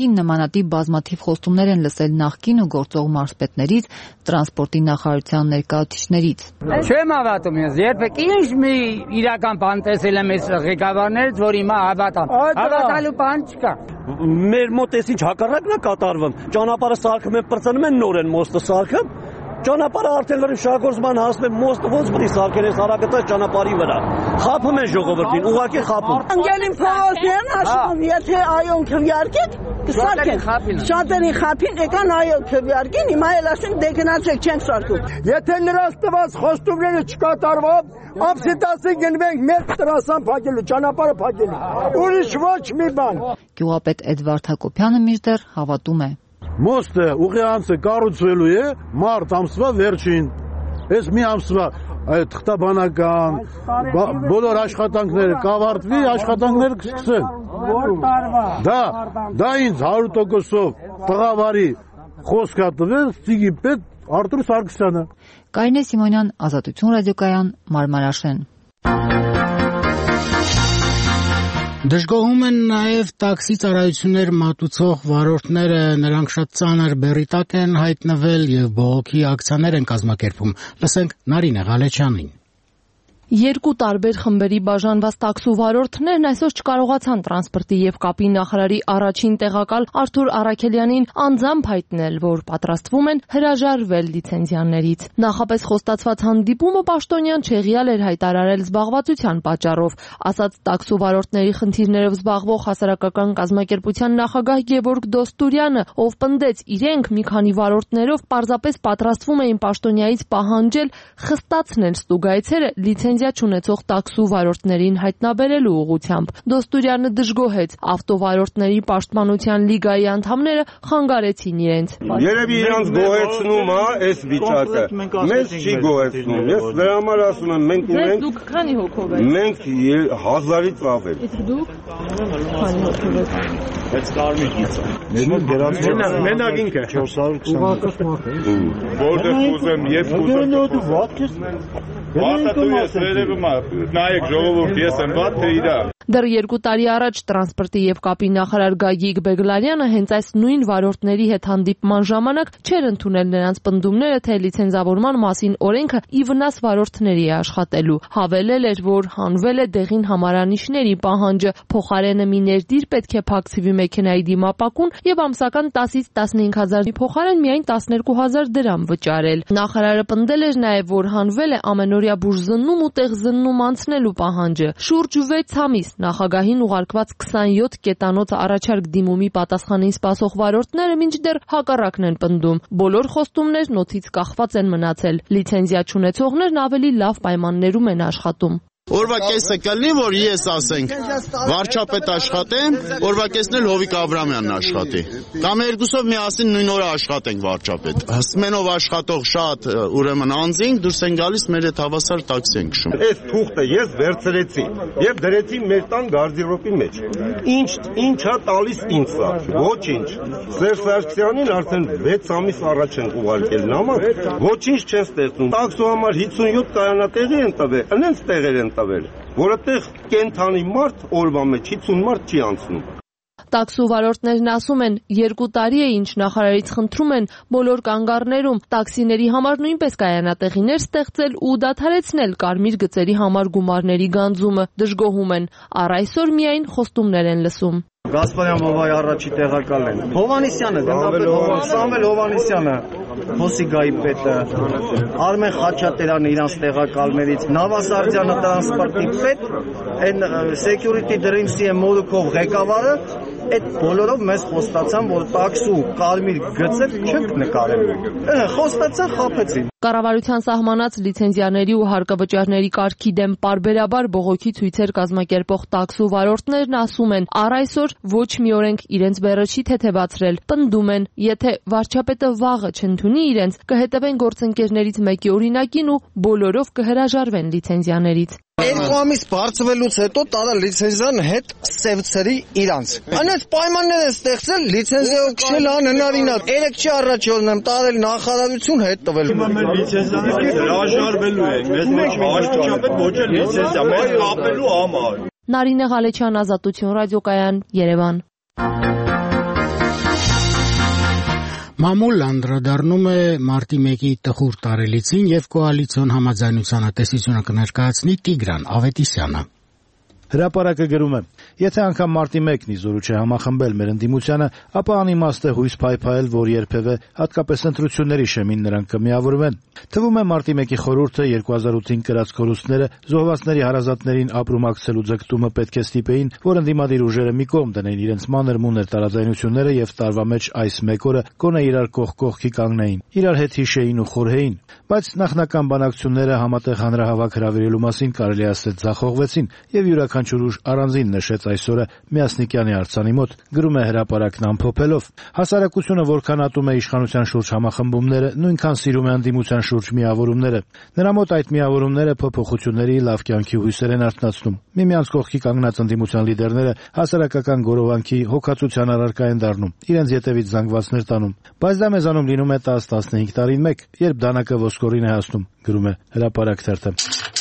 շրջանակի բազմաթիվ խոստումներ են լսել նախկին ու գործող մարզպետներից, տրանսպորտի նախարարության ներկայացուցիչներից։ Չեմ հավատում ես, երբեք ինչ մի իրական բան տեսել եմ այս ղեկավարներից, որ հիմա հավատամ։ Հավատալու բան չկա։ Մեր մոտ էս ինչ հակառակն է կատարվում։ Ճանապարհը սարքում են, պրծնում են նորեն մոստը սարքում։ Ճանապարհը արդեն լրիվ շահգործման հասնում է, մոստը ոնց պետք է սարքեն այս հարակտած ճանապարհի վրա։ Խափում են ժողովրդին, ուղղակի խափում։ Անգելին փողոցներն ասում, եթե այոն քվյարկեք, կսարքեն։ Շատերին խափին, եկան այոն քվյարկին, հիմա էլ ասեն դե գնացեք չենք սարքում։ Եթե նրանց տված խոստումները չկատարվող, ապսիտասի գնվենք մեր տրասան փակելու, ճանապարհը փակելու։ Ուրիշ ոչ մի բան։ Գյուղապետ Էդվարդ Հակոբյանը մինչդեռ հավատում է։ Մոստը ուղի անցը կառուցվելու է մարտ ամսվա վերջին։ Այս մի ամսվա այդ թղթաբանական բոլոր աշխատանքները կավարտվի, աշխատանքները կսկսեն։ Դա ինձ 100%-ով տղավարի խոսք է տվել Ստիգի պետ Արտուր Սարգսյանը։ Կարինե Սիմոնյան, Ազատություն ռադիոկայան, Մարմարաշեն։ Դժգոհում են նաև տաքսի ծառայություններ մատուցող վարորդները, նրանք շատ ծանր բեռի տակ են հայտնվել եւ բողոքի ակցիաներ են կազմակերպում։ Լսենք Նարինե Ղալեչյանին։ Երկու տարբեր խմբերի բաժանված տաքսուվարորդներն այսօր չկարողացան տրանսպորտի եւ կապի նախարարի առաջին տեղակալ Արթուր Առաքելյանին անձամբ հայտնել, որ պատրաստվում են հրաժարվել լիցենզիաներից։ Նախապես խոստացված հանդիպումը պաշտոնյան չեղյալ էր հայտարարել զբաղվածության պատճառով, ասաց տաքսուվարորդների խնդիրներով զբաղվող հասարակական կազմակերպության նախագահ Գևորգ Դոստուրյանը, ով պնդեց իրենք մի քանի վարորդներով պարզապես պատրաստվում էին պաշտոնյայից պահանջել խստացնել ստուգայցերը լիցենզիա չունեցող տաքսու վարորդներին հայտնաբերելու ուղղությամբ։ Դոստուրյանը դժգոհեց ավտովարորդների պաշտպանության լիգայի անդամները խանգարեցին իրենց։ Երևի իրանց գոհեցնում է այս վիճակը։ Մեզ չի գոհեցնում։ Ես դրա համար ասում եմ, մենք ունենք Դուք քանի հոգով եք։ Մենք 1000-ից ավել։ Իսկ դուք քանի հոգով եք։ Բայց կարմիր գիծ է։ Մեր մոտ գրանցվում է մենակ ինքը 420։ Որտեղ կուզեմ, ես կուզեմ։ Վատը դու ես վերևում նայեք ժողովուրդ, ես եմ վատ թե իրա։ Դեռ 2 տարի առաջ տրանսպորտի եւ կապի նախարար Գագիկ Բեգլարյանը հենց այս նույն վարորդների հետ հանդիպման ժամանակ չէր ընդունել նրանց պնդումները, թե լիցենզավորման մասին օրենքը ի վնաս վարորդների է աշխատելու։ Հավելել էր, որ հանվել է դեղին համարանիշների պահանջը, փոխարենը մի ներդիր պետք է փակցվի մեքենայի դիմապակուն եւ ամսական 10-ից 15000-ի փոխարեն միայն 12000 դրամ վճարել։ Նախարարը պնդել էր նաեւ, որ հանվել է ամենօրյա բուժզննում ու տեղզննում անցնելու պահանջը։ Շուրջ 6 ամիս նախագահին ուղարկված 27 կետանոց առաջարկ դիմումի պատասխանին սպասող վարորդները մինչդեռ հակառակն են պնդում։ Բոլոր խոստումներն օդից կախված են մնացել։ Լիցենզիա չունեցողներն ավելի լավ պայմաններում են աշխատում։ Օրվա կեսը կլինի, որ ես ասենք վարչապետ աշխատեմ, օրվա կեսն էլ Հովիկ Աբրամյանն աշխատի։ Կամ երկուսով միասին նույն օրը աշխատենք վարչապետ։ Սմենով աշխատող շատ ուրեմն անձինք դուրս են գալիս, մեր հետ հավասար տաքսի են քշում։ Այս թուղթը ես վերցրեցի եւ դրեցի մեր տան գարդիրոպի մեջ։ Ինչա տալիս ինձ սա։ Ոչինչ։ Սերժ Սարգսյանին արդեն 6 ամիս առաջ են ուղարկել նամակ, ոչինչ չեն ստեղծում։ Տաքսու համար 57 կայանատեղի են տվել, այնց տեղեր են որտեղ կենթանի մարդ օրվա մեջ 50 մարդ չի անցնում։ Տաքսու վարորդներն ասում են, 2 տարի է ինչ նախարարից խնդրում են բոլոր կանգառներում տաքսիների համար նույնպես կայանատեղիներ ստեղծել ու դադարեցնել կարմիր գծերի համար գումարների գանձումը, դժգոհում են, առ այսօր միայն խոստումներ են լսում։ Գասպարյան բաբայի առաջի տեղակալ են։ Հովանիսյանը, գնդապետ Սամվել Հովանիսյանը, Հոսիգայի պետը, Արմեն Խաչատերյանը իրանց տեղակալներից, Նավասարդյանը տրանսպորտի պետ, այն security dreams-ի մոլուկով ղեկավարը, այդ բոլորով մեզ խոստացան, որ տաքսու կարմիր գծեր չենք նկարելու։ Խոստացան, խաբեցին։ Կառավարության սահմանած լիցենզիաների ու հարկավճարների կարգի դեմ պարբերաբար բողոքի ցույցեր կազմակերպող տաքսու վարորդներն ասում են, առ այսօր ոչ մի օրենք իրենց բեռը չի թեթևացրել։ Պնդում են, եթե վարչապետը վաղը չընդունի իրենց, կհետևեն գործընկերներից մեկի օրինակին ու բոլորով կհրաժարվեն լիցենզիաներից։ 2 ամիս բարձվելուց հետո տարա լիցենզիան հետ սևցրի իրանց։ Այնպես պայմաններ են ստեղծել լիցենզիա քշել անհնարին է։ 3 չի առաջորդն եմ տարել նախարարություն հետ տվել։ Մենք լիցենզիա հրաժարվելու ենք, մեզ մեջ վարչապետ ոչ էլ լիցենզիա, մենք կապելու համար։ Նարինե Ղալեչյան, Ազատություն ռադիոկայան, Երևան։ Մամուլ անդրադառնում է մարտի 1-ի տխուր տարելիցին եւ կոալիցիոն համաձայնության տեսությունը կներկայացնի Տիգրան Ավետիսյանը։ Հրապարակը գրում է. եթե անգամ մարտի 1-ն իզորու չէ համախմբել մեր ընդդիմությանը, ապա անիմաստ է հույս փայփայել, որ երբևէ հատկապես ընտրությունների շեմին նրանք կմիավորվեն։ Թվում է մարտի 1-ի խորհուրդը 2008-ին կրած կորուստները զոհվածների հարազատներին ապրումակցելու ձգտումը պետք է ստիպեին, որ ընդդիմադիր ուժերը մի կողմ դնեն իրենց մանր-մունր տարաձայնությունները եւ տարվա մեջ այս մեկ օրը գոնե իրար կողքի կանգնեին, իրար հետ հիշեին ու խորհեին, բայց նախնական բանակցությունները համատեղ հանրահավաք հրավիրելու մասին կարելի ասել ձախողվեցին եւ յուրաքանչյուր ուժ առանձին նշեց այսօրը Միասնիկյանի արձանի մոտ, գրում է հրապարակն ամփոփելով։ Հասարակությունը որքան ատում է իշխանության շուրջ համախմբումները, նույնքան սիրում է ընդդիմության շուրջ միավորումները։ Նրա մոտ այդ միավորումները փոփոխությունների լավ կյանքի հույսեր են արթնացնում։ Միմյանց կողքի կանգնած ընդդիմության լիդերները հասարակական գորովանքի, հոգացության առարկա են դառնում, իրենց ետևից զանգվածներ տանում։ Բայց դա մեզանում լինում է 10-15 տարին մեկ, երբ դանակը ոսկորին է հասնում, գրում է հրապարակ թերթը։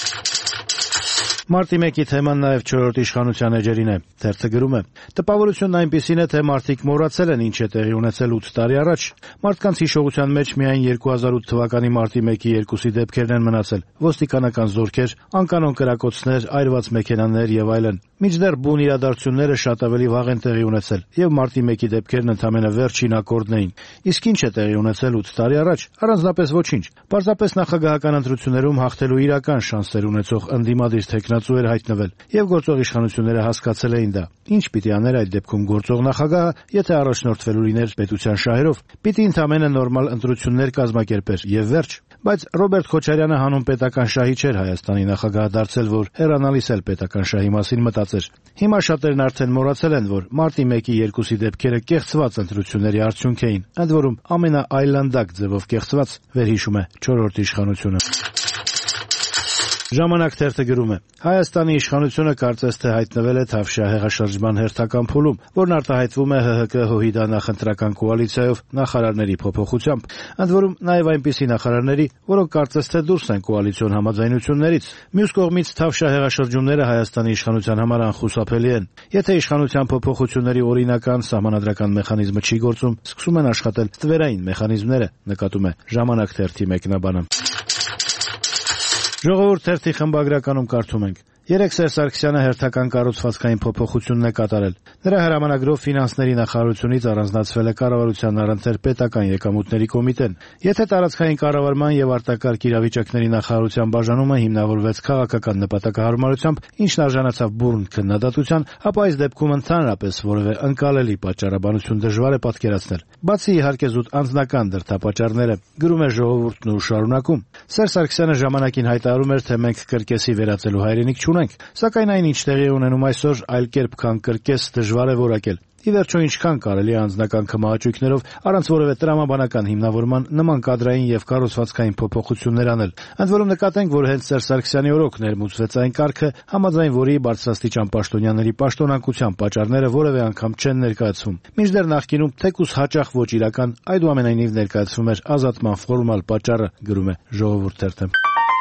Մարտի 1-ի թեման նաև 4-րդ իշխանության էջերին է։ Թերթը գրում է. տպավորությունն այնպիսին է, թե մարդիկ մոռացել են ինչ է տեղի ունեցել 8 տարի առաջ։ Մարդկանց հիշողության մեջ միայն 2008 թվականի մարտի 1-ի 2-ի դեպքերն են մնացել՝ ոստիկանական զորքեր, անկանոն կրակոցներ, այրված մեքենաներ եւ այլն։ Մինչդեռ բուն իրադարձությունները շատ ավելի վաղ են տեղի ունեցել, եւ մարտի 1-ի դեպքերն ընդամենը վերջին ակորդն էին։ Իսկ ինչ է տեղի ունեցել 8 տարի առաջ։ Առանձնապես ոչինչ։ Պարզապես նախագահական ընտրություններում հաղթելու իրական շանսեր ունեցող ընդդիմադիր թեկնածու էր հայտնվել, եւ գործող իշխանությունները հասկացել էին դա։ Ինչ պիտի աներ այդ դեպքում գործող նախագահը, եթե առաջնորդվելու լիներ պետության շահերով։ Պիտի ընդամենը նորմալ ընտրություններ կազմակերպեր եւ վերջ։ Բայց Ռոբերտ Քոչարյանը հանուն պետական շահի չէր Հայաստանի նախագահ դարձել, որ հեռանալիս էլ պետական շահի մասին մտածեր։ Հիմա շատերն արդեն մոռացել են, որ մարտի 1-ի 2-ի դեպքերը կեղծված ընտրությունների արդյունք էին, ընդ որում ամենաայլանդակ ձևով կեղծված, վերհիշում է 4-րդ իշխանությունը։ Ժամանակ թերթը գրում է. Հայաստանի իշխանությունը կարծես թե հայտնվել է Թավշյա հեղաշրջման հերթական փուլում, որն արտահայտվում է ՀՀԿ-ՀՅԴ նախընտրական կոալիցիայով նախարարների փոփոխությամբ, ընդ որում նաև այնպիսի նախարարների, որոնք կարծես թե դուրս են կոալիցիոն համաձայնություններից։ Մյուս կողմից Թավշյա հեղաշրջումները Հայաստանի իշխանության համար անխուսափելի են։ Եթե իշխանության փոփոխությունների օրինական սահմանադրական մեխանիզմը չի գործում, սկսում են աշխատել ստվերային մեխանիզմները, նկատում է Ժամանակ թերթի մեկնաբանը։ Ժողովուրդ թերթի խմբագրականում կարդում ենք. Երեկ Սերժ Սարգսյանը հերթական կառուցվածքային փոփոխությունն է կատարել։ Նրա հրամանագրով ֆինանսների նախարարությունից առանձնացվել է կառավարության առընթեր պետական եկամուտների կոմիտեն։ Եթե տարածքային կառավարման եւ արտակարգ իրավիճակների նախարարության բաժանումը հիմնավորվեց քաղաքական նպատակահարմարությամբ, ինչն արժանացավ բուռն քննադատության, ապա այս դեպքում ընդհանրապես որևէ ընկալելի պատճառաբանություն դժվար է պատկերացնել։ Բացի իհարկե զուտ անձնական դրդապատճառները, գրում է Ժողովուրդն ու շարունակում։ Սերժ Սարգսյանը ժամանակին հայտարարում էր, թե մենք կրկեսի վերածելու հայրենիք չունենք, սակայն այն ինչ տեղի ունենում այսօր այլ կերպ քան կրկես դժվար է որակել։ Ի վերջո ինչքան կարելի է անձնական կմահաճույքներով առանց որևէ տրամաբանական հիմնավորման նման կադրային եւ կառուցվածքային փոփոխություններ անել։ Ընդ որում նկատենք, որ հենց Սերժ Սարգսյանի օրոք ներմուծվեց այն կարգը, համաձայն որի բարձրաստիճան պաշտոնյաների պաշտոնակության պատճառները որևէ անգամ չեն ներկայացվում։ Մինչդեռ նախկինում թեկուզ հաճախ ոչ իրական, այդուամենայնիվ ներկայացվում էր ազատման ֆորմալ պատճառը, գրում է Ժողովուրդ թերթը։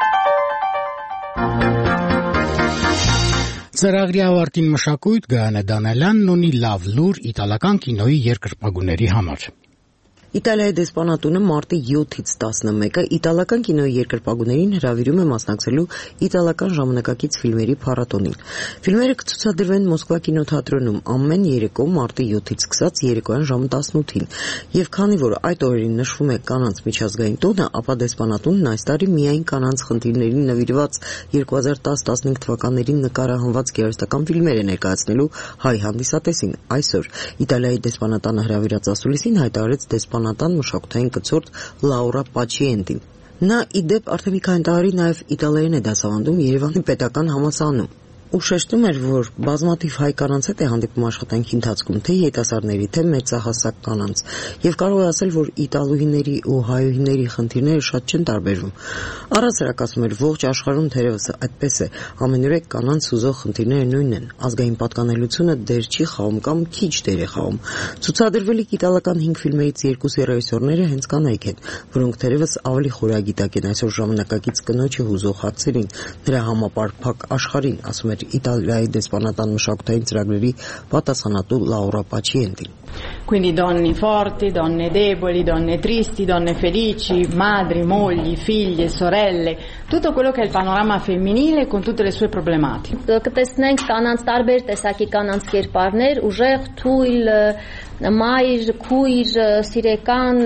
Ծրագրի ավարտին մշակույթ Գայանե Դանելյանն ունի լավ լուր իտալական կինոյի երկրպագուների համար։ Իտալիայի դեսպանատունը մարտի 7-ից 11-ը իտալական կինոյի երկրպագուներին հրավիրում է մասնակցելու իտալական ժամանակակից ֆիլմերի փառատոնին։ Ֆիլմերը կցուցադրվեն Մոսկվա կինոթատրոնում ամեն երեկո մարտի 7-ից սկսած երեկոյան ժամը 18-ին։ Եվ քանի որ այդ օրերին նշվում է կանանց միջազգային տոնը, ապա դեսպանատունն այս տարի միայն կանանց խնդիրներին նվիրված 2010-15 թվականներին նկարահանված գեղարվեստական ֆիլմեր է ներկայացնելու հայ հանդիսատեսին։ Այսօր Իտալիայի դեսպանատանը հրավիրած ասուլիսին հայտարարեց դեսպանատան մշակութային կցորդ Լաուրա Պաչիենտին։ Նա ի դեպ արդեն մի քանի տարի նաև իտալերեն է դասավանդում Երևանի պետական համալսարանում։ Ու շեշտում էր, որ բազմաթիվ հայ կանանց հետ է հանդիպում աշխատանքի ընթացքում, թե երիտասարդների, թե մեծահասակ կանանց, եւ կարող է ասել, որ իտալուհիների ու հայուհիների խնդիրները շատ չեն տարբերվում։ Առասարակ ասում էր, ողջ աշխարհում թերևս այդպես է, ամենուրեք կանանց հուզող խնդիրները նույնն են, ազգային պատկանելությունը դեր չի խաղում կամ քիչ դեր է խաղում։ Ցուցադրվելիք իտալական 5 ֆիլմերից 2-ի ռեժիսորները հենց կանայք են, որոնք թերևս ավելի խորագիտակ են այսօր ժամանակակից կնոջը հուզող հարցերին, նրա համապարփակ աշխարհին, ասում էր էր Իտալիայի դեսպանատան մշակութային ծրագրերի պատասխանատու Laura Pacientin. Quindi donne forti, donne deboli, donne tristi, donne felici, madri, mogli, figlie, sorelle, tutto quello che è il panorama femminile con tutte le sue problematiche. Կտեսնենք կանանց տարբեր տեսակի կանանց կերպարներ, ուժեղ, թույլ, մայր, քույր, սիրեկան,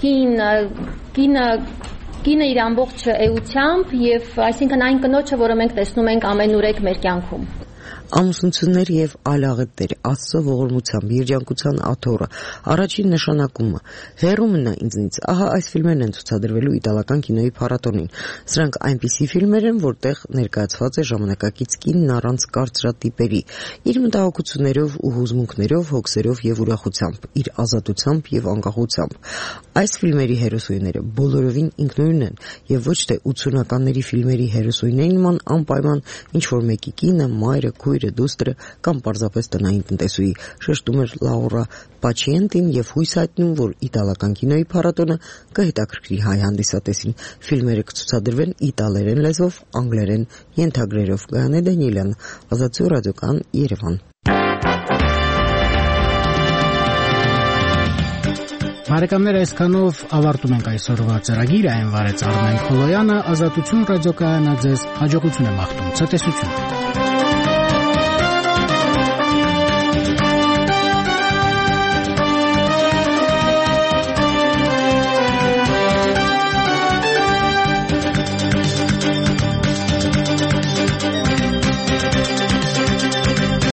կինը իր ամբողջ էությամբ եւ այսինքն այն կնոջը, որը մենք տեսնում ենք ամենուրեք մեր կյանքում. Ամուսնություններ եւ այլ աղետներ, Աստծո ողորմությամբ, երջանկության աթոռը, առաջին նշանակումը, հեռու մնա ինձնից, ահա այս ֆիլմերն են ցուցադրվելու իտալական կինոյի փառատոնին։ Սրանք այնպիսի ֆիլմեր են, որտեղ ներկայացված է ժամանակակից կինն առանց կարծրատիպերի, իր մտահոգություններով ու հուզմունքներով, հոգսերով եւ ուրախությամբ, իր ազատությամբ եւ անկախությամբ։ Այս ֆիլմերի հերոսուհիները բոլորովին ինքնուրույն են եւ ոչ թե 80-ականների ֆիլմերի հերոսուհիների նման անպայման ինչ որ մեկի կինը, մայրը, քույրը, դուստրը կամ պարզապես տնային տնտեսուհի, շեշտում էր Laura Pacientin եւ հույս հայտնում, որ իտալական կինոյի փառատոնը կհետաքրքրի հայ հանդիսատեսին։ Ֆիլմերը կցուցադրվեն իտալերեն լեզվով, անգլերեն ենթագրերով։ Գայանե Դանիելյան, Ազատություն ռադիոկայան, Երևան։ Բարեկամներ, այսքանով ավարտում ենք այսօրվա ծրագիրը, այն վարեց Արմեն Խոլոյանը, Ազատություն ռադիոկայանը ձեզ հաջողություն է մաղթում, ցտեսություն։